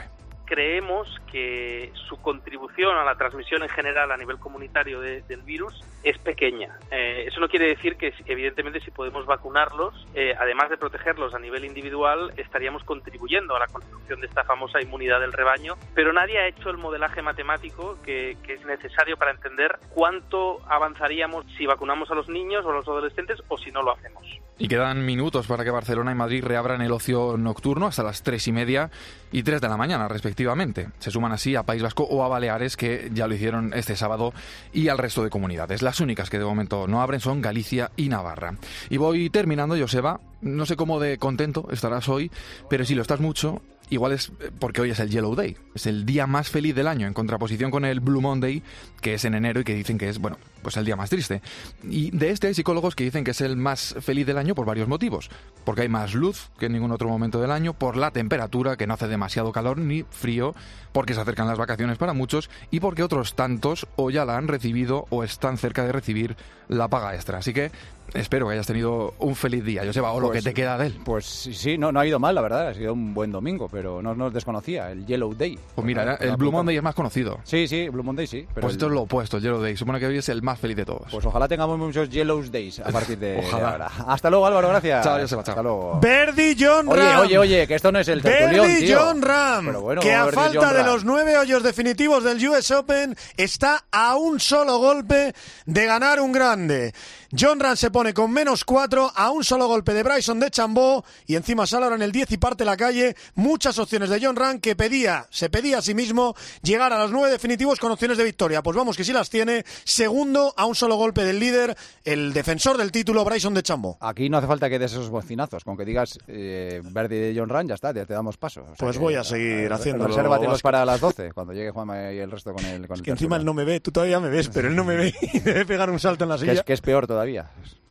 creemos que su contribución a la transmisión en general a nivel comunitario de, del virus es pequeña. Eh, eso no quiere decir que, evidentemente, si podemos vacunarlos, eh, además de protegerlos a nivel individual, estaríamos contribuyendo a la construcción de esta famosa inmunidad del rebaño, pero nadie ha hecho el modelaje matemático que, que es necesario para entender cuánto avanzaríamos si vacunamos a los niños o a los adolescentes o si no lo hacemos. Y quedan minutos para que Barcelona y Madrid reabran el ocio nocturno hasta las tres y media y tres de la mañana, respectivamente. Se suman así a País Vasco o a Baleares, que ya lo hicieron este sábado, y al resto de comunidades. Las únicas que de momento no abren son Galicia y Navarra. Y voy terminando, Joseba. No sé cómo de contento estarás hoy, pero si lo estás mucho, igual es porque hoy es el Yellow Day. Es el día más feliz del año, en contraposición con el Blue Monday, que es en enero y que dicen que es, bueno, pues el día más triste. Y de este hay psicólogos que dicen que es el más feliz del año por varios motivos. Porque hay más luz que en ningún otro momento del año, por la temperatura, que no hace demasiado calor ni frío, porque se acercan las vacaciones para muchos y porque otros tantos o ya la han recibido o están cerca de recibir la paga extra. Así que espero que hayas tenido un feliz día, Joseba, o pues, lo que te queda de él. Pues sí, no, no ha ido mal, la verdad. Ha sido un buen domingo, pero no nos desconocía, el Yellow Day. Pues mira, el Blue Monday es más conocido. Sí, sí, Blue Monday sí. Pero pues el... esto es lo opuesto, el Yellow Day. Supone que hoy es el más feliz de todos. Pues ojalá tengamos muchos Yellow Days a partir de, de ahora. Hasta luego, Álvaro, gracias. Chao, Joseba, chao. Hasta luego. Verdi John Ram. Oye, oye, oye, que esto no es el tertulión, Verdi tío. John Ram, pero bueno, que a Verdi falta John de Ram. los nueve hoyos definitivos del U S Open está a un solo golpe de ganar un grande. John Ram se pone con menos cuatro a un solo golpe de Bryson DeChambeau y encima sale ahora en el diez y parte la calle. Muchas opciones de John Ram, que pedía, se pedía a sí mismo llegar a los nueve definitivos con opciones de victoria. Pues vamos que sí las tiene. Segundo a un solo golpe del líder, el defensor del título, Bryson DeChambeau. Aquí no hace falta que des esos bocinazos, con que digas eh, Verdi de John Ram, ya está, ya te damos paso. O sea pues que, voy a seguir haciéndolo. Resérvatelos para las doce, cuando llegue Juanma y el resto con el con es el que encima él no me ve, tú todavía me ves, pero él no me ve y debe pegar un salto en la silla. Que es, que es peor todavía.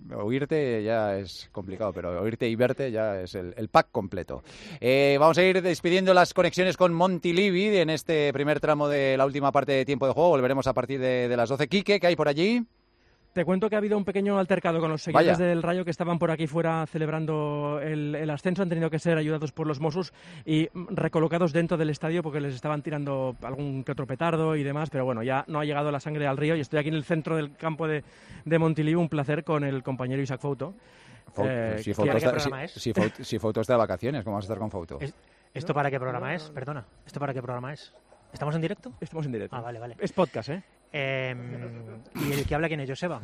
Oírte ya es complicado, pero oírte y verte ya es el, el pack completo. Eh, vamos a ir despidiendo las conexiones con Montilivi en este primer tramo de la última parte de tiempo de juego. Volveremos a partir de, de las doce. Quique, ¿qué hay por allí? Te cuento que ha habido un pequeño altercado con los seguidores Vaya. del Rayo que estaban por aquí fuera celebrando el, el ascenso. Han tenido que ser ayudados por los Mossos y recolocados dentro del estadio porque les estaban tirando algún que otro petardo y demás. Pero bueno, ya no ha llegado la sangre al río y estoy aquí en el centro del campo de, de Montilivi. Un placer con el compañero Isaac Fouto. Fouto Eh, si, Fouto ¿qué está, programa si, es? si, Fouto, si Fouto está de vacaciones, ¿cómo vas a estar con Fouto? Es, ¿Esto para qué programa es? Perdona. ¿Esto para qué programa es? ¿Estamos en directo? Estamos en directo. Ah, vale, vale. Es podcast, ¿eh? eh ¿Y el que habla quién es? ¿Joseba?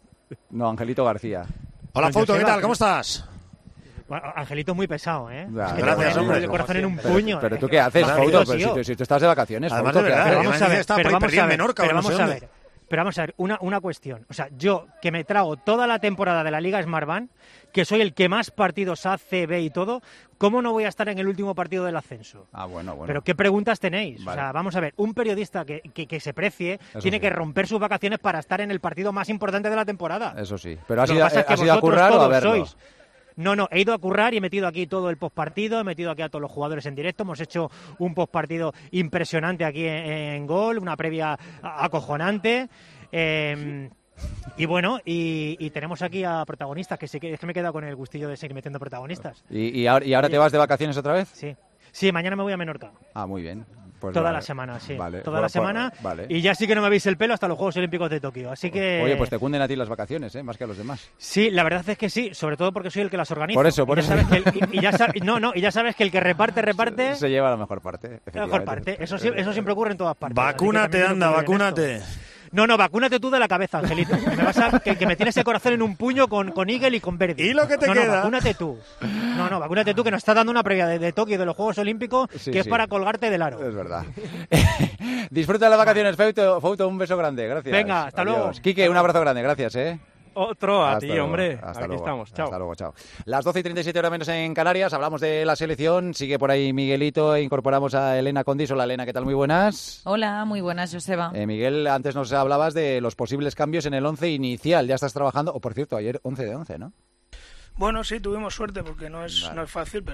No, Angelito García. Hola, Fouto, ¿qué tal? ¿Cómo estás? Bueno, Angelito es muy pesado, ¿eh? Ya, es que gracias, te hombre. el corazón en un Pero, puño. pero tú qué haces, Madre Fouto, Dios, pero si, tío. tú- si tú estás de vacaciones, Además, Fouto, de ¿qué verdad, Pero haces? vamos a ver, Está pero por ahí vamos perdido a en ver, Menorca, pero no sé vamos a dónde. ver. Pero vamos a ver, una, una cuestión. O sea, yo que me trago toda la temporada de la Liga Smartbank, que soy el que más partidos hace, ve y todo, ¿cómo no voy a estar en el último partido del ascenso? Ah, bueno, bueno. Pero ¿qué preguntas tenéis? Vale. O sea, vamos a ver, un periodista que, que, que se precie Eso tiene sí. que romper sus vacaciones para estar en el partido más importante de la temporada. Eso sí. Pero has Lo que ido, pasa es que has ido a vosotros currar o a todos verlo. sois- No, no, he ido a currar y he metido aquí todo el postpartido, he metido aquí a todos los jugadores en directo, hemos hecho un postpartido impresionante aquí en, en Gol, una previa a- acojonante. eh, y bueno, y, y tenemos aquí a protagonistas, que, sí que es que me he quedado con el gustillo de seguir metiendo protagonistas. ¿Y, y ahora, y ahora te vas de vacaciones otra vez? Sí, sí, mañana me voy a Menorca. Ah, muy bien. Pues Toda vale. la semana, sí. Vale. Toda Bueno, la semana. pues, vale. Y ya sí que no me veis el pelo hasta los Juegos Olímpicos de Tokio. Así que. Oye, pues te cunden a ti las vacaciones, ¿eh? Más que a los demás. Sí, la verdad es que sí, sobre todo porque soy el que las organiza. Por eso, por y ya eso. sabes que el- y, y ya sab- no, no, y ya sabes que el que reparte, reparte. Se lleva la mejor parte. La mejor efectivamente. parte. Eso, sí- eso siempre ocurre en todas partes. Así que Vacúnate, también anda, tiene que ocurrir en vacúnate. esto. No, no, vacúnate tú de la cabeza, Angelito. Que me, vas a, que, que me tienes el corazón en un puño con, con Eagle y con Verdi. ¿Y lo que te no, queda? No, vacúnate tú. No, no, vacúnate tú, que nos está dando una previa de, de Tokio, de los Juegos Olímpicos, Sí, que es sí. para colgarte del aro. Es verdad. Disfruta de las vacaciones, Fouto. Fouto, un beso grande. Gracias. Venga, hasta Adiós. luego. Quique, un abrazo grande. Gracias, ¿eh? Otro a Hasta ti, luego, hombre. hasta Aquí luego, estamos. Chao. Hasta luego, chao. Las doce y treinta y siete horas menos en Canarias. Hablamos de la selección. Sigue por ahí Miguelito. E incorporamos a Elena Condis. Hola, Elena. ¿Qué tal? Muy buenas. Hola, muy buenas, Joseba. Eh, Miguel, antes nos hablabas de los posibles cambios en el once inicial. Ya estás trabajando. O, por cierto, ayer once de once, ¿no? Bueno, sí, tuvimos suerte porque no es, Vale. no es fácil, pero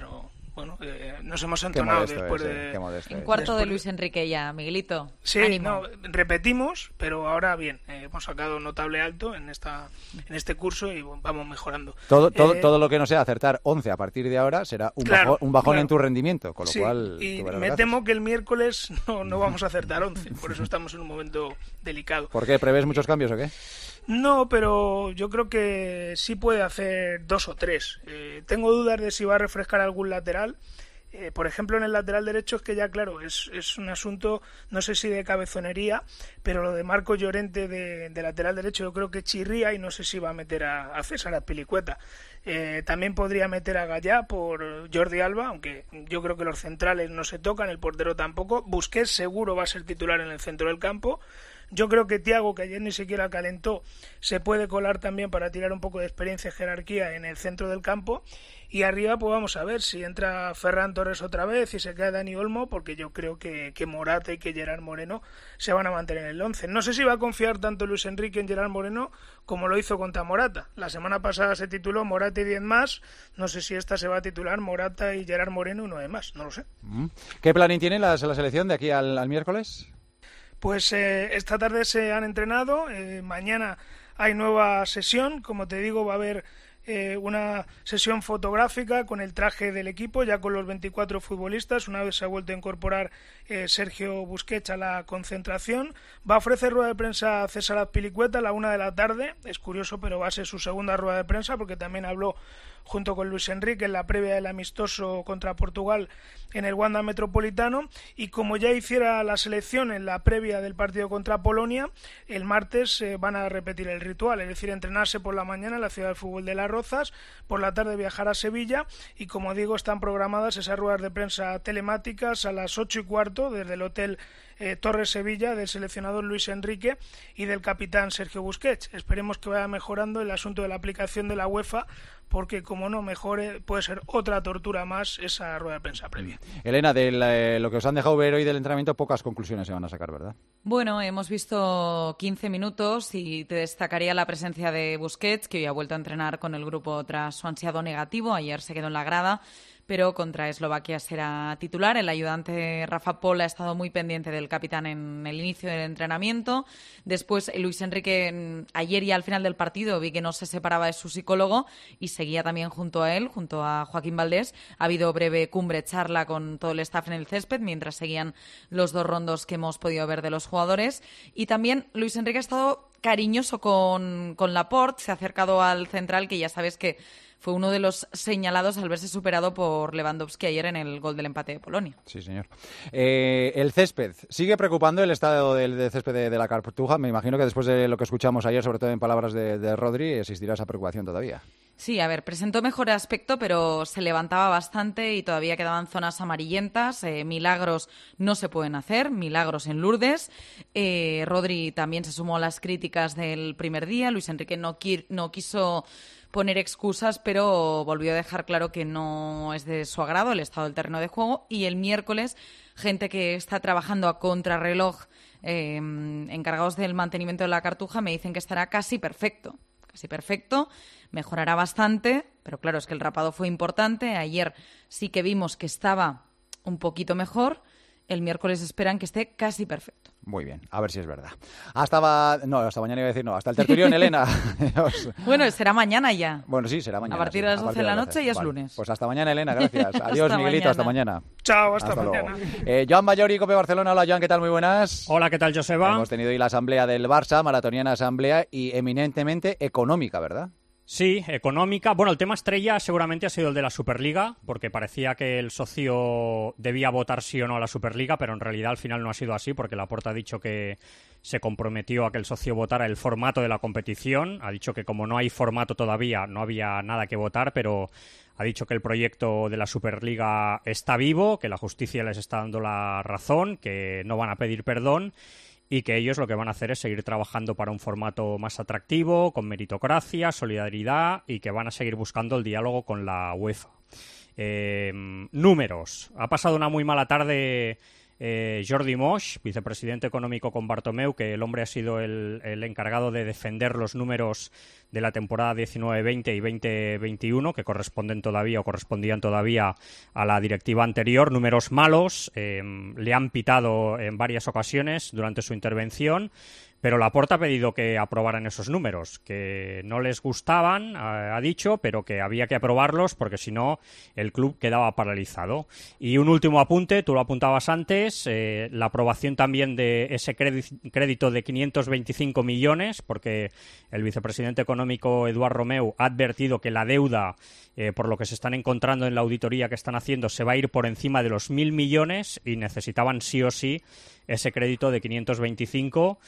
bueno, eh, nos hemos entonado después es, de... eh, modesto en es. cuarto después de Luis Enrique ya, Miguelito. Sí, ánimo. no, repetimos, pero ahora bien, eh, hemos sacado notable alto en esta en este curso y bueno, vamos mejorando. Todo, todo, Eh, todo lo que no sea acertar once a partir de ahora será un claro, bajón, un bajón claro. en tu rendimiento, con lo Sí, cual... y tú verás me lo que temo que el miércoles no, no vamos a acertar once, por eso estamos en un momento delicado. haces. ¿Por qué? ¿Prevés muchos cambios o qué? No, pero yo creo que sí puede hacer dos o tres. Eh, tengo dudas de si va a refrescar algún lateral. Eh, por ejemplo, en el lateral derecho es que ya, claro, es, es un asunto, no sé si de cabezonería, pero lo de Marco Llorente de, de lateral derecho yo creo que chirría y no sé si va a meter a, a César Azpilicueta. Eh, también podría meter a Gallá por Jordi Alba, aunque yo creo que los centrales no se tocan, el portero tampoco. Busquets seguro va a ser titular en el centro del campo. Yo creo que Thiago, que ayer ni siquiera calentó, se puede colar también para tirar un poco de experiencia y jerarquía en el centro del campo. Y arriba, pues vamos a ver si entra Ferran Torres otra vez y se queda Dani Olmo, porque yo creo que, que Morata y que Gerard Moreno se van a mantener en el once. No sé si va a confiar tanto Luis Enrique en Gerard Moreno como lo hizo contra Morata. La semana pasada se tituló Morata y diez más. No sé si esta se va a titular Morata y Gerard Moreno y nueve más. No lo sé. ¿Qué planning tiene la, la selección de aquí al, al miércoles? Pues eh, esta tarde se han entrenado, eh, mañana hay nueva sesión, como te digo va a haber eh, una sesión fotográfica con el traje del equipo, ya con los veinticuatro futbolistas, una vez se ha vuelto a incorporar eh, Sergio Busquets a la concentración. Va a ofrecer rueda de prensa a César Azpilicueta a la una de la tarde, es curioso pero va a ser su segunda rueda de prensa porque también habló junto con Luis Enrique en la previa del amistoso contra Portugal en el Wanda Metropolitano, y como ya hiciera la selección en la previa del partido contra Polonia, el martes eh, van a repetir el ritual, es decir, entrenarse por la mañana en la Ciudad del Fútbol de Las Rozas, por la tarde viajar a Sevilla y, como digo, están programadas esas ruedas de prensa telemáticas a las ocho y cuarto desde el Hotel eh, Torres Sevilla del seleccionador Luis Enrique y del capitán Sergio Busquets. Esperemos que vaya mejorando el asunto de la aplicación de la UEFA, porque como no mejore puede ser otra tortura más esa rueda de prensa previa. Elena, de la, lo que os han dejado ver hoy del entrenamiento, pocas conclusiones se van a sacar, ¿verdad? Bueno, hemos visto quince minutos y te destacaría la presencia de Busquets, que hoy ha vuelto a entrenar con el grupo tras su ansiado negativo. Ayer se quedó en la grada, pero contra Eslovaquia será titular. El ayudante Rafa Pol ha estado muy pendiente del capitán en el inicio del entrenamiento. Después, Luis Enrique, ayer y al final del partido, vi que no se separaba de su psicólogo y seguía también junto a él, junto a Joaquín Valdés. Ha habido breve cumbre, charla con todo el staff en el césped, mientras seguían los dos rondos que hemos podido ver de los jugadores. Y también Luis Enrique ha estado cariñoso con, con Laporte, se ha acercado al central, que ya sabes que fue uno de los señalados al verse superado por Lewandowski ayer en el gol del empate de Polonia. Sí, señor. Eh, el césped. ¿Sigue preocupando el estado del, del césped de, de la Cartuja? Me imagino que después de lo que escuchamos ayer, sobre todo en palabras de, de Rodri, existirá esa preocupación todavía. Sí, a ver, presentó mejor aspecto, pero se levantaba bastante y todavía quedaban zonas amarillentas. Eh, milagros no se pueden hacer, milagros en Lourdes. Eh, Rodri también se sumó a las críticas del primer día. Luis Enrique no, qui- no quiso poner excusas, pero volvió a dejar claro que no es de su agrado el estado del terreno de juego. Y el miércoles, gente que está trabajando a contrarreloj, eh, encargados del mantenimiento de la Cartuja, me dicen que estará casi perfecto. Casi perfecto, mejorará bastante, pero claro, es que el rapado fue importante. Ayer sí que vimos que estaba un poquito mejor. El miércoles esperan que esté casi perfecto. Muy bien, a ver si es verdad. Hasta va... no, hasta mañana iba a decir no, hasta el tertulión, Elena. Bueno, será mañana ya. Bueno, sí, será mañana. A partir sí, de las doce de la noche ya es vale. lunes. Pues hasta mañana, Elena, gracias. Adiós, Hasta Miguelito, mañana. hasta mañana. Chao, hasta, Hasta mañana. luego. Eh, Joan Bayori, Cope Barcelona. Hola, Joan, ¿qué tal? Muy buenas. Hola, ¿qué tal, Joseba? Hemos tenido hoy la asamblea del Barça, maratoniana asamblea y eminentemente económica, ¿verdad? Sí, económica. Bueno, el tema estrella seguramente ha sido el de la Superliga, porque parecía que el socio debía votar sí o no a la Superliga, pero en realidad al final no ha sido así, porque Laporta ha dicho que se comprometió a que el socio votara el formato de la competición. Ha dicho que como no hay formato todavía, no había nada que votar, pero ha dicho que el proyecto de la Superliga está vivo, que la justicia les está dando la razón, que no van a pedir perdón y que ellos lo que van a hacer es seguir trabajando para un formato más atractivo, con meritocracia, solidaridad, y que van a seguir buscando el diálogo con la UEFA. Eh, números. Ha pasado una muy mala tarde eh, Jordi Moix, vicepresidente económico con Bartomeu, que el hombre ha sido el, el encargado de defender los números de la temporada diecinueve veinte y veinte veintiuno, que corresponden todavía o correspondían todavía a la directiva anterior, números malos, eh, le han pitado en varias ocasiones durante su intervención, pero Laporta ha pedido que aprobaran esos números, que no les gustaban, ha dicho, pero que había que aprobarlos porque si no el club quedaba paralizado. Y un último apunte, tú lo apuntabas antes, eh, la aprobación también de ese crédito de quinientos veinticinco millones, porque el vicepresidente económico Eduard Romeu ha advertido que la deuda, eh, por lo que se están encontrando en la auditoría que están haciendo, se va a ir por encima de los mil millones y necesitaban sí o sí ese crédito de quinientos veinticinco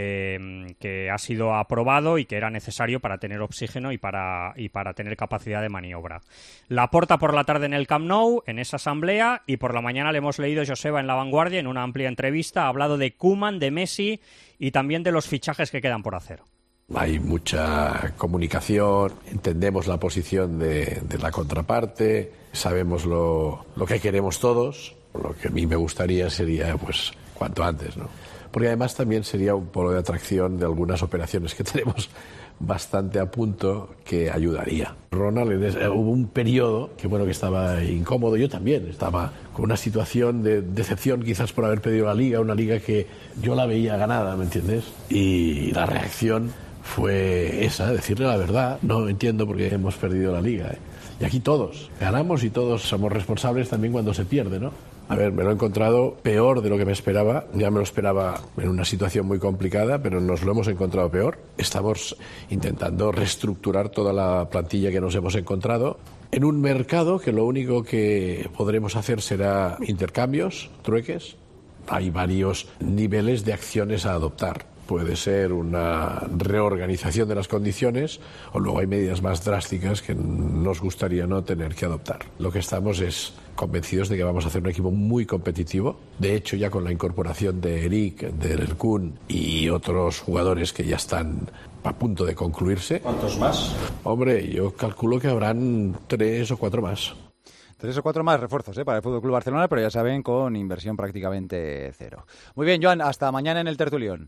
eh, que ha sido aprobado y que era necesario para tener oxígeno y para, y para tener capacidad de maniobra. Laporta por la tarde en el Camp Nou, en esa asamblea, y por la mañana le hemos leído Joseba en La Vanguardia, en una amplia entrevista, ha hablado de Koeman, de Messi y también de los fichajes que quedan por hacer. Hay mucha comunicación, entendemos la posición de, de la contraparte, sabemos lo, lo que queremos todos. Lo que a mí me gustaría sería, pues, cuanto antes, ¿no? Porque además también sería un polo de atracción de algunas operaciones que tenemos bastante a punto que ayudaría. Ronald, en ese, hubo un periodo que, bueno, que estaba incómodo, yo también estaba con una situación de decepción quizás por haber perdido la Liga, una Liga que yo la veía ganada, ¿me entiendes? Y la reacción fue esa, decirle la verdad, no entiendo por qué hemos perdido la Liga, ¿eh? Y aquí todos ganamos y todos somos responsables también cuando se pierde, ¿no? A ver, me lo he encontrado peor de lo que me esperaba. Ya me lo esperaba en una situación muy complicada, pero nos lo hemos encontrado peor. Estamos intentando reestructurar toda la plantilla que nos hemos encontrado en un mercado que lo único que podremos hacer será intercambios, trueques. Hay varios niveles de acciones a adoptar. Puede ser una reorganización de las condiciones o luego hay medidas más drásticas que nos gustaría no tener que adoptar. Lo que estamos es convencidos de que vamos a hacer un equipo muy competitivo. De hecho, ya con la incorporación de Eric, de El Kun y otros jugadores que ya están a punto de concluirse. ¿Cuántos más? Hombre, yo calculo que habrán tres o cuatro más. Tres o cuatro más refuerzos ¿eh? para el F C Barcelona, pero ya saben, con inversión prácticamente cero. Muy bien, Joan, hasta mañana en el tertulión.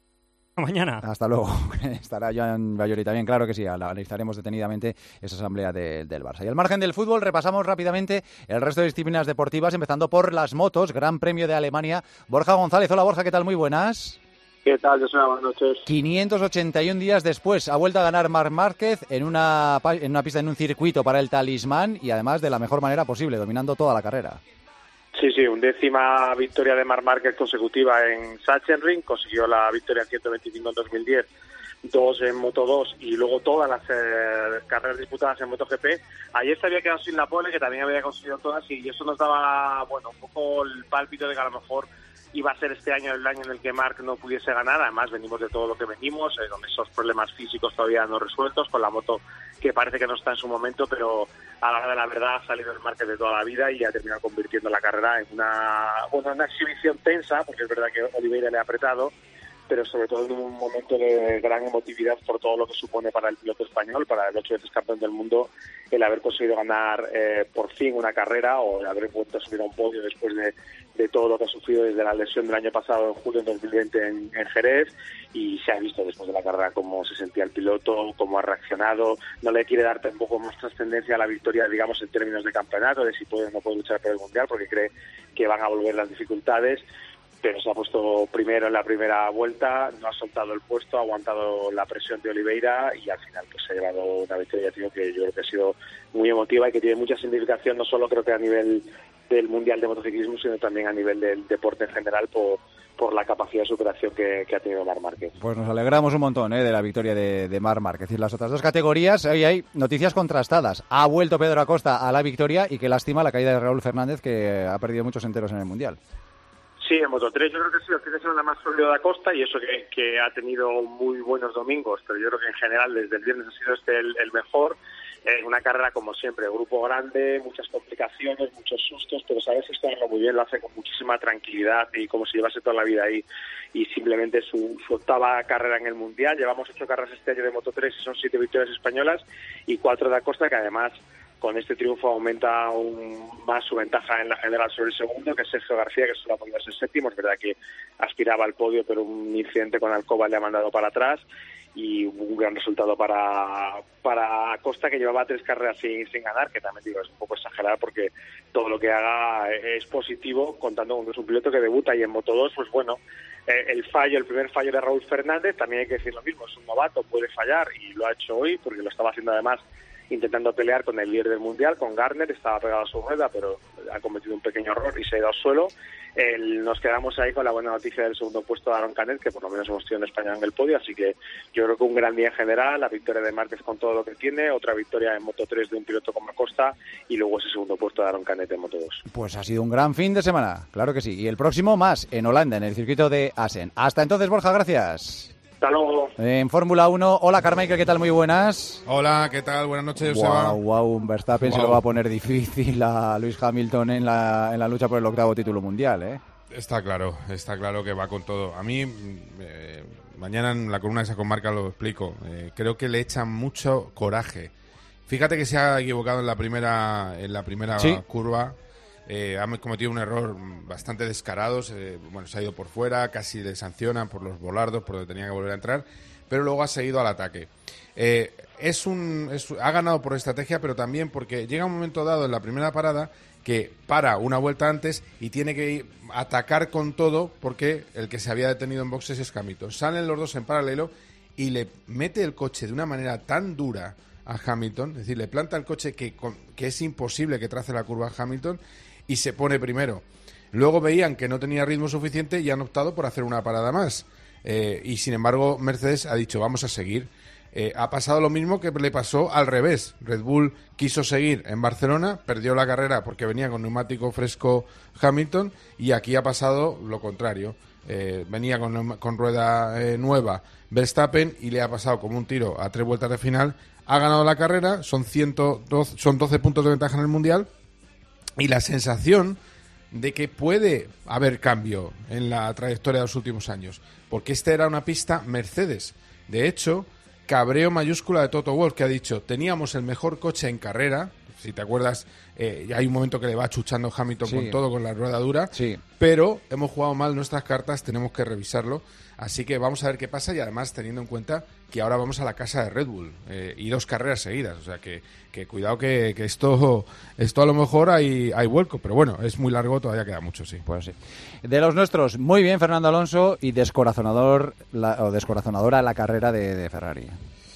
Mañana. Hasta luego. Estará Joan Bayoli también, claro que sí. Analizaremos detenidamente esa asamblea de, del Barça. Y al margen del fútbol, repasamos rápidamente el resto de disciplinas deportivas, empezando por las motos, Gran Premio de Alemania. Borja González, hola Borja, ¿qué tal? Muy buenas. ¿Qué tal, José? Buenas noches. quinientos ochenta y un días después ha vuelto a ganar Marc Márquez en una, en una pista, en un circuito para el Talismán y además de la mejor manera posible, dominando toda la carrera. Sí, sí, undécima victoria de Marc Márquez consecutiva en Sachsenring, consiguió la victoria en ciento veinticinco en dos mil diez, dos en Moto dos y luego todas las eh, carreras disputadas en MotoGP. Ayer se había quedado sin la pole, que también había conseguido todas, y eso nos daba, bueno, un poco el pálpito de que a lo mejor iba a ser este año el año en el que Marc no pudiese ganar. Además venimos de todo lo que venimos, eh, con esos problemas físicos todavía no resueltos, con la moto que parece que no está en su momento, pero a la hora de la verdad ha salido el Márquez de toda la vida y ha terminado convirtiendo la carrera en una, bueno, una exhibición tensa, porque es verdad que Oliveira le ha apretado, pero sobre todo en un momento de gran emotividad por todo lo que supone para el piloto español, para el ocho veces campeón del mundo, el haber conseguido ganar eh, por fin una carrera o el haber vuelto a subir a un podio después de, de todo lo que ha sufrido desde la lesión del año pasado en julio de dos mil veinte en, en Jerez, y se ha visto después de la carrera cómo se sentía el piloto, cómo ha reaccionado. No le quiere dar tampoco más trascendencia a la victoria, digamos, en términos de campeonato, de si puede o no puede luchar por el Mundial, porque cree que van a volver las dificultades, pero se ha puesto primero en la primera vuelta, no ha soltado el puesto, ha aguantado la presión de Oliveira y al final pues se ha llevado una victoria, tío, que yo creo que ha sido muy emotiva y que tiene mucha significación, no solo creo que a nivel del Mundial de Motociclismo, sino también a nivel del deporte en general por, por la capacidad de superación que, que ha tenido Marc Márquez. Pues nos alegramos un montón ¿eh? de la victoria de, de Marc Márquez. Y las otras dos categorías, hoy hay noticias contrastadas. Ha vuelto Pedro Acosta a la victoria y qué lástima la caída de Raúl Fernández, que ha perdido muchos enteros en el Mundial. Sí, en Moto tres yo creo que ha sido el fin de semana más sólido de Acosta, y eso que, que ha tenido muy buenos domingos, pero yo creo que en general desde el viernes ha sido este el, el mejor. Eh, una carrera como siempre, grupo grande, muchas complicaciones, muchos sustos, pero sabes estarlo muy bien, lo hace con muchísima tranquilidad y como si llevase toda la vida ahí, y simplemente su, su octava carrera en el Mundial. Llevamos ocho carreras este año de Moto tres y son siete victorias españolas y cuatro de Acosta, que además con este triunfo aumenta aún más su ventaja en la general sobre el segundo, que es Sergio García, que solo ha podido ser séptimo. Es verdad que aspiraba al podio, pero un incidente con Alcoba le ha mandado para atrás, y un gran resultado para para Acosta, que llevaba tres carreras sin, sin ganar, que también digo es un poco exagerado porque todo lo que haga es positivo, contando con que es un piloto que debuta. Y en Moto dos, pues bueno, eh, el fallo, el primer fallo de Raúl Fernández, también hay que decir lo mismo, es un novato, puede fallar, y lo ha hecho hoy, porque lo estaba haciendo además intentando pelear con el líder del mundial, con Garner, estaba pegado a su rueda, pero ha cometido un pequeño error y se ha ido al suelo. El, nos quedamos ahí con la buena noticia del segundo puesto de Aaron Canet, que por lo menos hemos tenido en España en el podio, así que yo creo que un gran día en general, la victoria de Márquez con todo lo que tiene, otra victoria en Moto tres de un piloto como Acosta, y luego ese segundo puesto de Aaron Canet en Moto dos. Pues ha sido un gran fin de semana, claro que sí, y el próximo más, en Holanda, en el circuito de Assen. Hasta entonces, Borja, gracias. Hasta luego. En Fórmula uno, hola Carmichael, ¿qué tal? Muy buenas. Hola, ¿qué tal? Buenas noches, Joseba. Wow, wow, Verstappen wow. se lo va a poner difícil a Lewis Hamilton en la, en la lucha por el octavo título mundial, ¿eh? Está claro, está claro que va con todo. A mí, eh, mañana en la columna de Esa Comarca lo explico, eh, creo que le echan mucho coraje. Fíjate que se ha equivocado en la primera, en la primera ¿Sí? curva. Eh, ha cometido un error bastante descarado, eh, bueno, se ha ido por fuera, casi le sancionan por los volardos, por donde tenía que volver a entrar, pero luego ha seguido al ataque. Eh, es un, es, ha ganado por estrategia, pero también porque llega un momento dado en la primera parada que para una vuelta antes y tiene que ir a atacar con todo, porque el que se había detenido en boxes es Hamilton. Salen los dos en paralelo y le mete el coche de una manera tan dura a Hamilton, es decir, le planta el coche que, que es imposible que trace la curva a Hamilton, y se pone primero. Luego veían que no tenía ritmo suficiente y han optado por hacer una parada más. Eh, y sin embargo, Mercedes ha dicho, vamos a seguir. Eh, ha pasado lo mismo que le pasó al revés. Red Bull quiso seguir en Barcelona, perdió la carrera porque venía con neumático fresco Hamilton, y aquí ha pasado lo contrario. Eh, venía con, con rueda eh, nueva Verstappen y le ha pasado como un tiro a tres vueltas de final. Ha ganado la carrera, son, ciento doce, son doce puntos de ventaja en el Mundial. Y la sensación de que puede haber cambio en la trayectoria de los últimos años, porque esta era una pista Mercedes. De hecho, cabreo mayúscula de Toto Wolff, que ha dicho, teníamos el mejor coche en carrera, si te acuerdas, eh, hay un momento que le va chuchando Hamilton sí. con todo, con la rueda dura, sí. pero hemos jugado mal nuestras cartas, tenemos que revisarlo, así que vamos a ver qué pasa, y además teniendo en cuenta que ahora vamos a la casa de Red Bull, eh, y dos carreras seguidas, o sea que, que cuidado que, que esto esto a lo mejor hay, hay vuelco, pero bueno, es muy largo, todavía queda mucho, sí. Pues sí. De los nuestros, muy bien Fernando Alonso, y descorazonador la, o descorazonadora la carrera de, de Ferrari.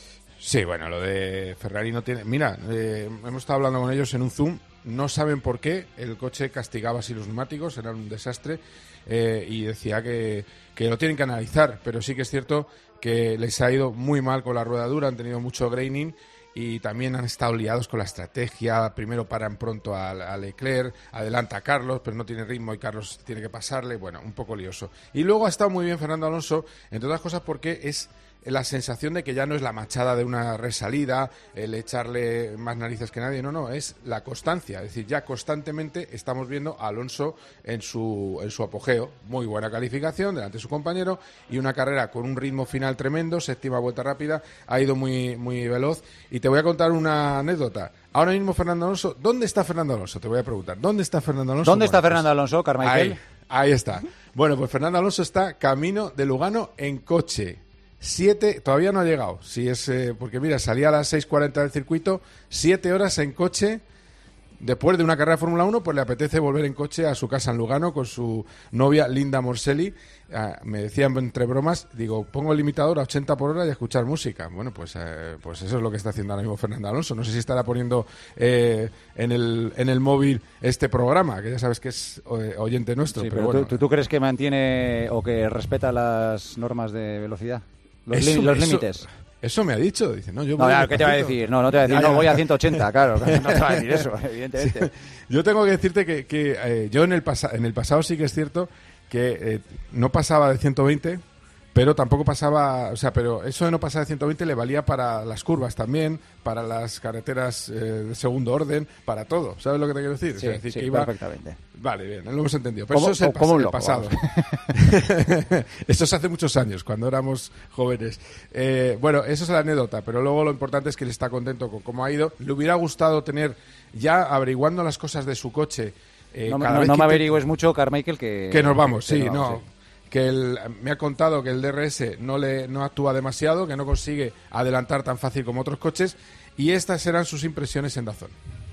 Sí, bueno, lo de Ferrari no tiene... Mira, eh, hemos estado hablando con ellos en un Zoom, no saben por qué el coche castigaba así los neumáticos, era un desastre, eh, y decía que, que lo tienen que analizar, pero sí que es cierto que les ha ido muy mal con la rueda dura, han tenido mucho graining y también han estado liados con la estrategia. Primero paran pronto a, a Leclerc, adelanta a Carlos, pero no tiene ritmo y Carlos tiene que pasarle, bueno, un poco lioso. Y luego ha estado muy bien Fernando Alonso, entre otras cosas porque es la sensación de que ya no es la machada de una resalida, el echarle más narices que nadie, no, no, es la constancia, es decir, ya constantemente estamos viendo a Alonso en su, en su apogeo, muy buena calificación delante de su compañero y una carrera con un ritmo final tremendo, séptima vuelta rápida, ha ido muy, muy veloz. Y te voy a contar una anécdota. Ahora mismo Fernando Alonso, ¿dónde está Fernando Alonso? Te voy a preguntar, ¿dónde está Fernando Alonso? ¿Dónde está bueno, Fernando pues, Alonso, Carmichael? Ahí, ahí está. Bueno, pues Fernando Alonso está camino de Lugano en coche. Siete, todavía no ha llegado, si es eh, porque mira, salía a las seis cuarenta del circuito, siete horas en coche. Después de una carrera de Fórmula uno, pues le apetece volver en coche a su casa en Lugano con su novia Linda Morselli. Ah, me decían entre bromas, digo, pongo el limitador a ochenta por hora y a escuchar música. Bueno, pues eh, pues eso es lo que está haciendo ahora mismo Fernando Alonso. No sé si estará poniendo eh, en el en el móvil este programa, que ya sabes que es eh, oyente nuestro. Sí, pero, pero bueno. ¿tú, ¿tú crees que mantiene o que respeta las normas de velocidad? Los, Eso, li- los eso, límites. Eso me ha dicho, dice, no, yo No, voy claro, ¿qué te va a decir? No, no te va a decir, Ya, no, ya. voy a ciento ochenta, claro, no te va a decir eso, evidentemente. Sí. Yo tengo que decirte que, que eh, yo en el, pasa- en el pasado sí que es cierto que eh, no pasaba de ciento veinte, pero tampoco pasaba, o sea, pero eso de no pasar de ciento veinte le valía para las curvas también, para las carreteras eh, de segundo orden, para todo, ¿sabes lo que te quiero decir? Sí, o sea, decir sí, que iba perfectamente. Vale, bien, lo hemos entendido. Pero ¿Cómo, eso es el, ¿cómo pas- un el loco? pasado. Esto es hace muchos años, cuando éramos jóvenes. Eh, bueno, eso es la anécdota, pero luego lo importante es que él está contento con cómo ha ido. Le hubiera gustado tener, ya averiguando las cosas de su coche... Eh, no cada no, vez no que me te- averigües mucho, Carmichael, que... Que nos vamos, que sí, nos no. vamos, sí. Que el, me ha contado que el D R S no le no actúa demasiado, que no consigue adelantar tan fácil como otros coches, y estas eran sus impresiones en Dazón.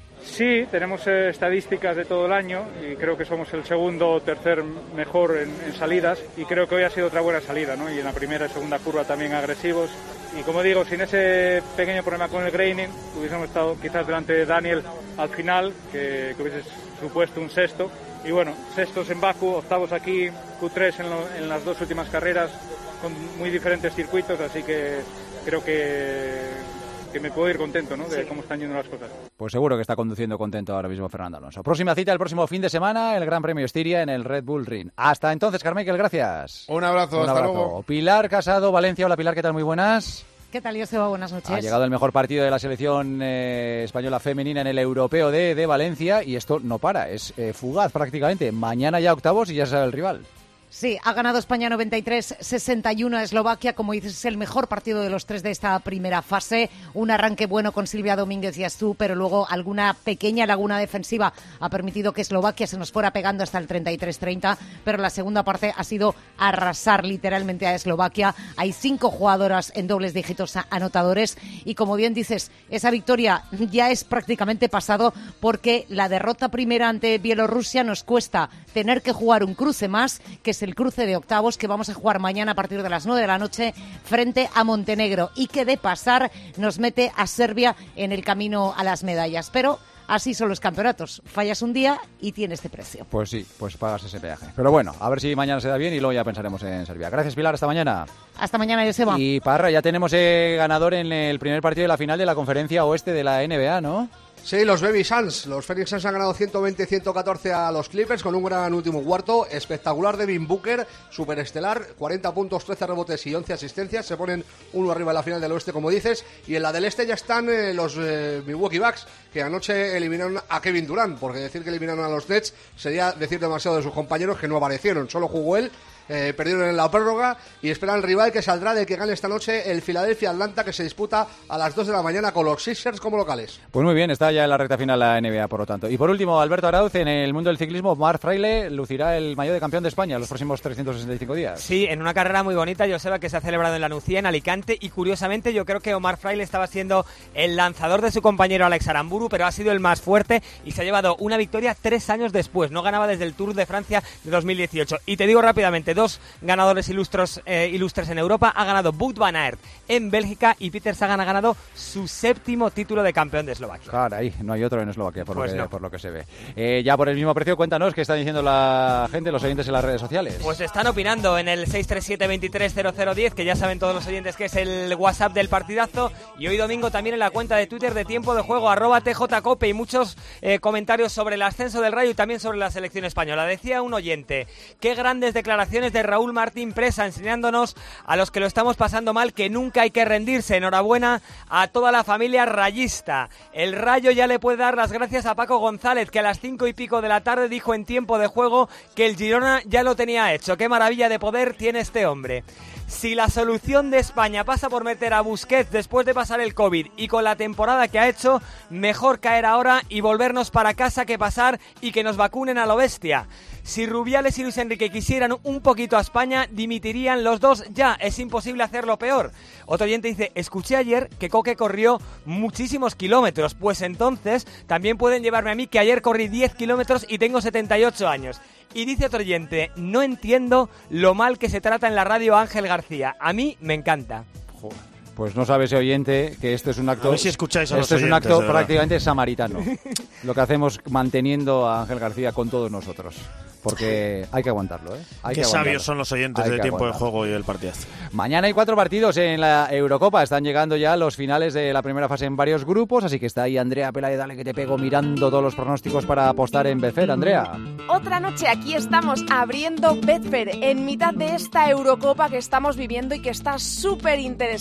Sí, tenemos eh, estadísticas de todo el año y creo que somos el segundo o tercer mejor en, en salidas y creo que hoy ha sido otra buena salida, ¿no? Y en la primera y segunda curva también agresivos y como digo, sin ese pequeño problema con el graining hubiésemos estado quizás delante de Daniel al final, que, que hubiese supuesto un sexto. Y bueno, sextos en Baku, octavos aquí, Q tres en, lo, en las dos últimas carreras con muy diferentes circuitos, así que creo que, que me puedo ir contento, ¿no? De sí. cómo están yendo las cosas. Pues seguro que está conduciendo contento ahora mismo Fernando Alonso. Próxima cita el próximo fin de semana, el Gran Premio Estiria en el Red Bull Ring. Hasta entonces, Carmichael, gracias. Un abrazo, Un hasta abrazo. luego. Pilar Casado, Valencia. Hola, Pilar, ¿qué tal? Muy buenas. ¿Qué tal, Joseba? Buenas noches. Ha llegado el mejor partido de la selección eh, española femenina en el Europeo de, de Valencia y esto no para, es eh, fugaz prácticamente. Mañana ya octavos y ya sabe el rival. Sí, ha ganado España noventa y tres sesenta y uno a Eslovaquia. Como dices, es el mejor partido de los tres de esta primera fase. Un arranque bueno con Silvia Domínguez y Astú, pero luego alguna pequeña laguna defensiva ha permitido que Eslovaquia se nos fuera pegando hasta el treinta y tres treinta. Pero la segunda parte ha sido arrasar literalmente a Eslovaquia. Hay cinco jugadoras en dobles dígitos anotadores. Y como bien dices, esa victoria ya es prácticamente pasado porque la derrota primera ante Bielorrusia nos cuesta tener que jugar un cruce más, que es el cruce de octavos que vamos a jugar mañana a partir de las nueve de la noche frente a Montenegro y que de pasar nos mete a Serbia en el camino a las medallas. Pero así son los campeonatos. Fallas un día y tiene este precio. Pues sí, pues pagas ese peaje. Pero bueno, a ver si mañana se da bien y luego ya pensaremos en Serbia. Gracias, Pilar. Hasta mañana. Hasta mañana, Joseba. Y Parra, ya tenemos eh, ganador en el primer partido de la final de la Conferencia Oeste de la N B A, ¿no? Sí, los Baby Suns, los Phoenix Suns han ganado ciento veinte a ciento catorce a los Clippers con un gran último cuarto, espectacular de Devin Booker, superestelar, cuarenta puntos, trece rebotes y once asistencias, se ponen uno arriba en la final del oeste como dices, y en la del este ya están eh, los eh, Milwaukee Bucks, que anoche eliminaron a Kevin Durant, porque decir que eliminaron a los Nets sería decir demasiado de sus compañeros que no aparecieron, solo jugó él. Eh, perdieron en la prórroga y esperan el rival que saldrá de que gane esta noche el Philadelphia Atlanta, que se disputa a las dos de la mañana con los Sixers como locales. Pues muy bien, está ya en la recta final la N B A, por lo tanto. Y por último, Alberto Arauz, en el mundo del ciclismo, Marc Fraile lucirá el maillot de campeón de España en los próximos trescientos sesenta y cinco días. Sí, en una carrera muy bonita, Joseba, que se ha celebrado en la Nucía, en Alicante, y curiosamente yo creo que Omar Fraile estaba siendo el lanzador de su compañero Alex Aramburu, pero ha sido el más fuerte y se ha llevado una victoria tres años después. No ganaba desde el Tour de Francia de dos mil dieciocho. Y te digo rápidamente, dos ganadores Ilustros, eh, ilustres en Europa. Ha ganado Wout van Aert en Bélgica y Peter Sagan ha ganado su séptimo título de campeón de Eslovaquia. Caray, no hay otro en Eslovaquia, por, Pues lo, que, no. por lo que se ve. Eh, ya por el mismo precio, cuéntanos qué está diciendo la gente, los oyentes en las redes sociales. Pues están opinando en el seis tres siete, veintitrés cero cero diez, que ya saben todos los oyentes que es el WhatsApp del partidazo, y hoy domingo también en la cuenta de Twitter de Tiempo de Juego, arroba tjcope, y muchos eh, comentarios sobre el ascenso del Rayo y también sobre la selección española. Decía un oyente, qué grandes declaraciones de Raúl Martín Presa, enseñándonos a los que lo estamos pasando mal que nunca hay que rendirse. Enhorabuena a toda la familia rayista. El Rayo ya le puede dar las gracias a Paco González, que a las cinco y pico de la tarde dijo en Tiempo de Juego que el Girona ya lo tenía hecho. Qué maravilla de poder tiene este hombre. Si la solución de España pasa por meter a Busquets después de pasar el COVID y con la temporada que ha hecho, mejor caer ahora y volvernos para casa que pasar y que nos vacunen a lo bestia. Si Rubiales y Luis Enrique quisieran un poquito a España, dimitirían los dos ya. Es imposible hacerlo peor. Otro oyente dice, escuché ayer que Coque corrió muchísimos kilómetros. Pues entonces también pueden llevarme a mí, que ayer corrí diez kilómetros y tengo setenta y ocho años. Y dice otro oyente, no entiendo lo mal que se trata en la radio a Ángel García. A mí me encanta. Joder. Pues no sabe ese oyente que este es un acto. A ver si escucháis a los Este es un oyentes, acto de verdad. prácticamente samaritano. Lo que hacemos manteniendo a Ángel García con todos nosotros. Porque hay que aguantarlo, ¿eh? Hay Qué que aguantarlo. sabios son los oyentes Hay de que Tiempo de aguantarlo. Juego y el partidazo. Mañana hay cuatro partidos en la Eurocopa. Están llegando ya los finales de la primera fase en varios grupos. Así que está ahí Andrea Pelae, dale que te pego, mirando todos los pronósticos para apostar en Betfair. Andrea. Otra noche aquí estamos abriendo Betfair en mitad de esta Eurocopa que estamos viviendo y que está súper interesante. Estamos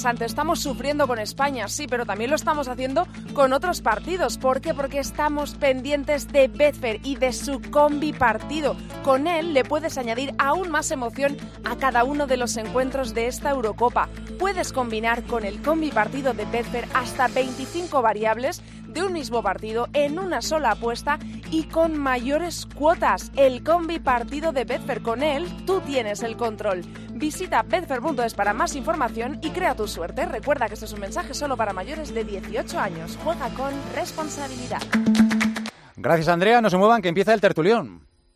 estamos sufriendo con España, sí, pero también lo estamos haciendo con otros partidos. ¿Por qué? Porque estamos pendientes de Betfair y de su combi partido. Con él le puedes añadir aún más emoción a cada uno de los encuentros de esta Eurocopa. Puedes combinar con el combi partido de Betfair hasta veinticinco variables de un mismo partido en una sola apuesta y con mayores cuotas. El combi partido de Betfair, con él tú tienes el control. Visita betfair punto es para más información y crea tu suerte. Recuerda que este es un mensaje solo para mayores de dieciocho años. Juega con responsabilidad. Gracias, Andrea. No se muevan, que empieza el tertulión.